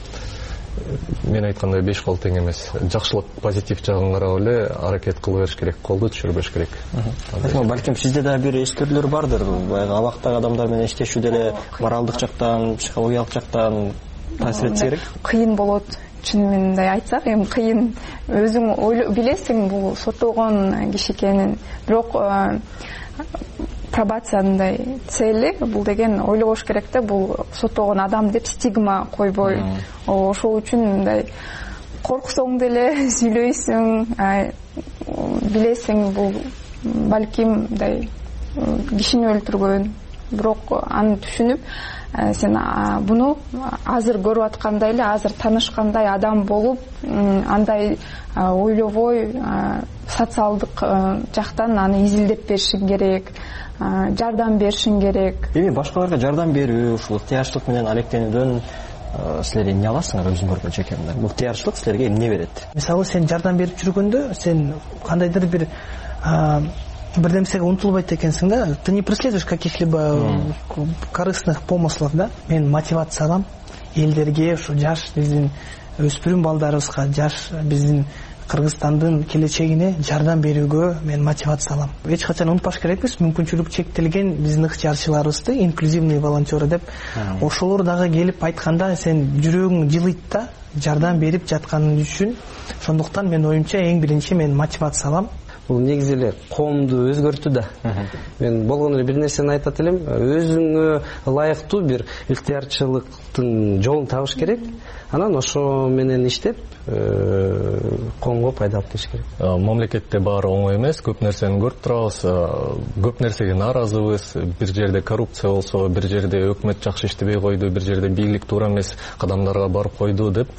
мен айткандай беш кол тең эмес. Жакшылык, позитив жагын карап эле аракет кыла бериш керек, колду түшүрбөш керек. Балким сизде да бир эскертүүлөр бардыр. Баягы абактагы адамдар менен иштешүү деле моралдык жактан, психологиялык жактан таасир этсе керек. Кыйын болот. Чын мындай айтсак, эми кыйын. Өзүң билесиң бул соттолгон киши экенин. Бирок пробациянын цели бул деген ойлобош керек да, бул соттолгон адам деп стигма койбой. Ошол үчүн мындай корксоң деле сүйлөйсүң, билесиң бул балким мындай кишини өлтүргөн. Бирок аны түшүнүп, сен буну азыр көрүп аткандай эле, азыр таанышкандай адам болуп, андай ойлобой социалдык жактан аны изилдеп беришиң керек, жардам беришиң керек. Эми башкаларга жардам берүү, ушул ыктыярчылык менен алектенүүдөн силер эмне аласыңар өзүңөргө жеке мындай? Бул ыктыярчылык силерге эмне берет? Мисалы сен жардам берип жүргөндө, сен кандайдыр бир бир нерсеге умтулбайт экенсиң да, ты не преследуешь каких-либо корыстных помыслов, да? Мен мотивация алам элдерге, ушу жаш биздин өспүрүм балдарыбызга, жаш биздин Кыргызстандын келечегине жардам берүүгө мен мотивация алам. Эч качан унутпаш керекпиз, мүмкүнчүлүк чектелген биздин ыктыярчыларыбызды инклюзивный волонтеры деп. Ошолор дагы келип айтканда сен жүрөгүң жылыйт да, жардам берип жатканың үчүн. Ошондуктан мен оюмча эң биринчи мен мотивация алам. Бул негизи эле коомду өзгөртүү да. Мен болгон эле бир нерсени айтат элем, өзүңө ылайыктуу бир ыктыярчылыктын жолун табыш керек. Анан ошо менен иштеп, коомго пайда алып келиш керек. Мамлекетте баары оңой эмес, көп нерсени көрүп турабыз, көп нерсеге нааразыбыз. Бир жерде коррупция болсо, бир жерде өкмөт жакшы иштебей койду, бир жерде бийлик туура эмес кадамдарга барып койду деп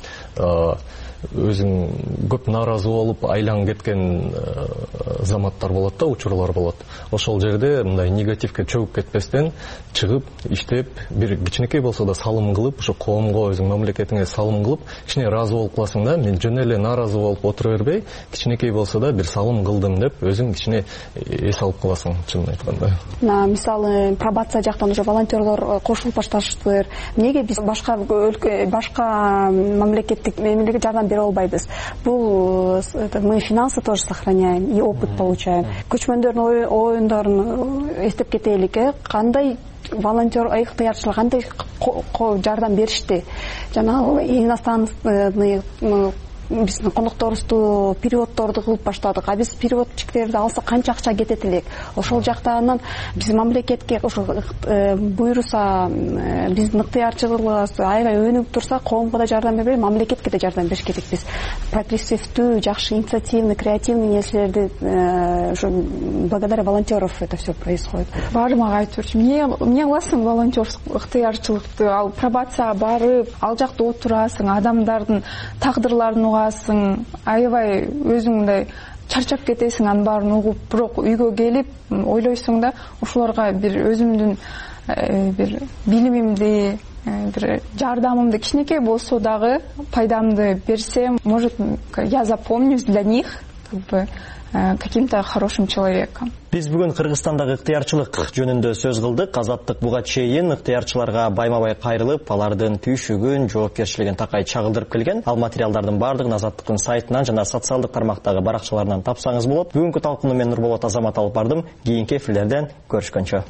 өзүң көп нааразы болуп айланып кеткен заматтар болот да, учурлар болот. Ошол жерде мындай негативге чөгүп кетпестен чыгып иштеп, бир кичинекей болсо да салым кылып, ошо коомго, өзүң мамлекетиңе салым кылып, кичине ыраазы болуп каласың да. Мен жөн эле нааразы болуп отура бербей, кичинекей болсо да бир салым кылдым деп өзүң кичине эс алып каласың, чынын айтканда. Мисалы пробация жактан уже волонтерлор кошулуп башташтыр. Эмнеге биз башка өлкө, башка мамлекеттик мемлекет жардам бере албайбыз? Бул мы финансы тоже сохраняем и опыт получаем. Көчмөндөрдүн оюндорун эстеп кетелик, э? Кандай волонтер ыктыярчылар кандай жардам беришти? Жана иностранный биздин кондукторубузду переводторду кылып баштадык. А биз переводчиктерди алсак канча акча кетет элек. Ошол жактан биз мамлекетке ошо буйруса биздин ыктыярчылыгыбыз аябай өнүгүп турса, коомго да жардам бербей, мамлекетке да жардам бериш керек. Биз прогрессивдүү, жакшы, инициативный, креативный нерселерди ошо благодаря волонтеров это все происходит. Баары мага айтып берчү. Эмне эмне кыласың волонтер ыктыярчылыкты? Ал пробацияга барып, ал жакта отурасың, адамдардын тагдырларын угасың, аябай өзүң мындай чарчап кетесиң анын баарын угуп, бирок үйгө келип ойлойсуң да ошолорго бир өзүмдүн бир билимимди, бир жардамымды кичинекей болсо дагы пайдамды берсем, может, я запомнюсь для них, как бы каким-то хорошим человеком. Биз бүгүн Кыргызстандагы ыктыярчылык жөнүндө сөз кылдык. Азаттык буга чейин ыктыярчыларга байма-бай кайрылып, алардын түйшүгүн, жоопкерчилигин такай чагылдырып келген. Ал материалдардын баардыгын Азаттыктын сайтынан жана социалдык тармактагы баракчаларынан тапсаңыз болот. Бүгүнкү талкууну мен Нурболот Азамат алып бардым. Кийинки эфирлерден көрүшкөнчө.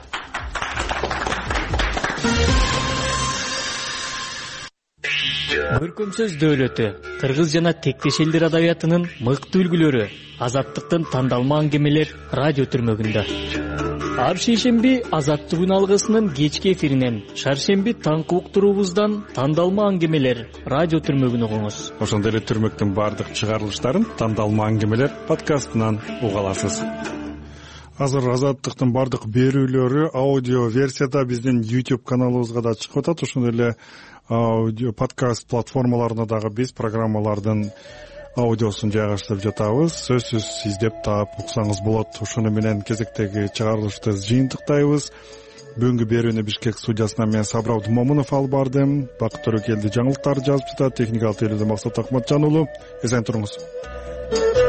Көркөмсөз дөөлөтү, кыргыз жана тектеш элдер адабиятынын мыкты үлгүлөрү, Азаттыктын тандалма аңгемелер радио түрмөгүндө. Ар шейшемби Азаттык алгысынын кечки эфиринен, шаршемби таңкы уктуруубуздан тандалма аңгемелер радио түрмөгүн угуңуз. Ошондой эле түрмөктүн баардык чыгарылыштарын тандалма аңгемелер подкастынан уга аласыз. Азыр Азаттыктын баардык берүүлөрү аудио версияда биздин YouTube каналыбызга да чыгып атат. Ошондой эле аудио подкаст платформаларына дагы биз программалардын аудиосун жайгаштырып жатабыз. Сөзсүз издеп таап уксаңыз болот. Ошону менен кезектеги чыгарылышты жыйынтыктайбыз. Бүгүнкү берүүнү Бишкек студиясынан мен Сабыр Абдумомунов алып бардым. Бакыт Төрөкелди жаңылыктарды жазып жатат. Техникалык тейлөөдө Максат Акматжан уулу. Эсен туруңуз.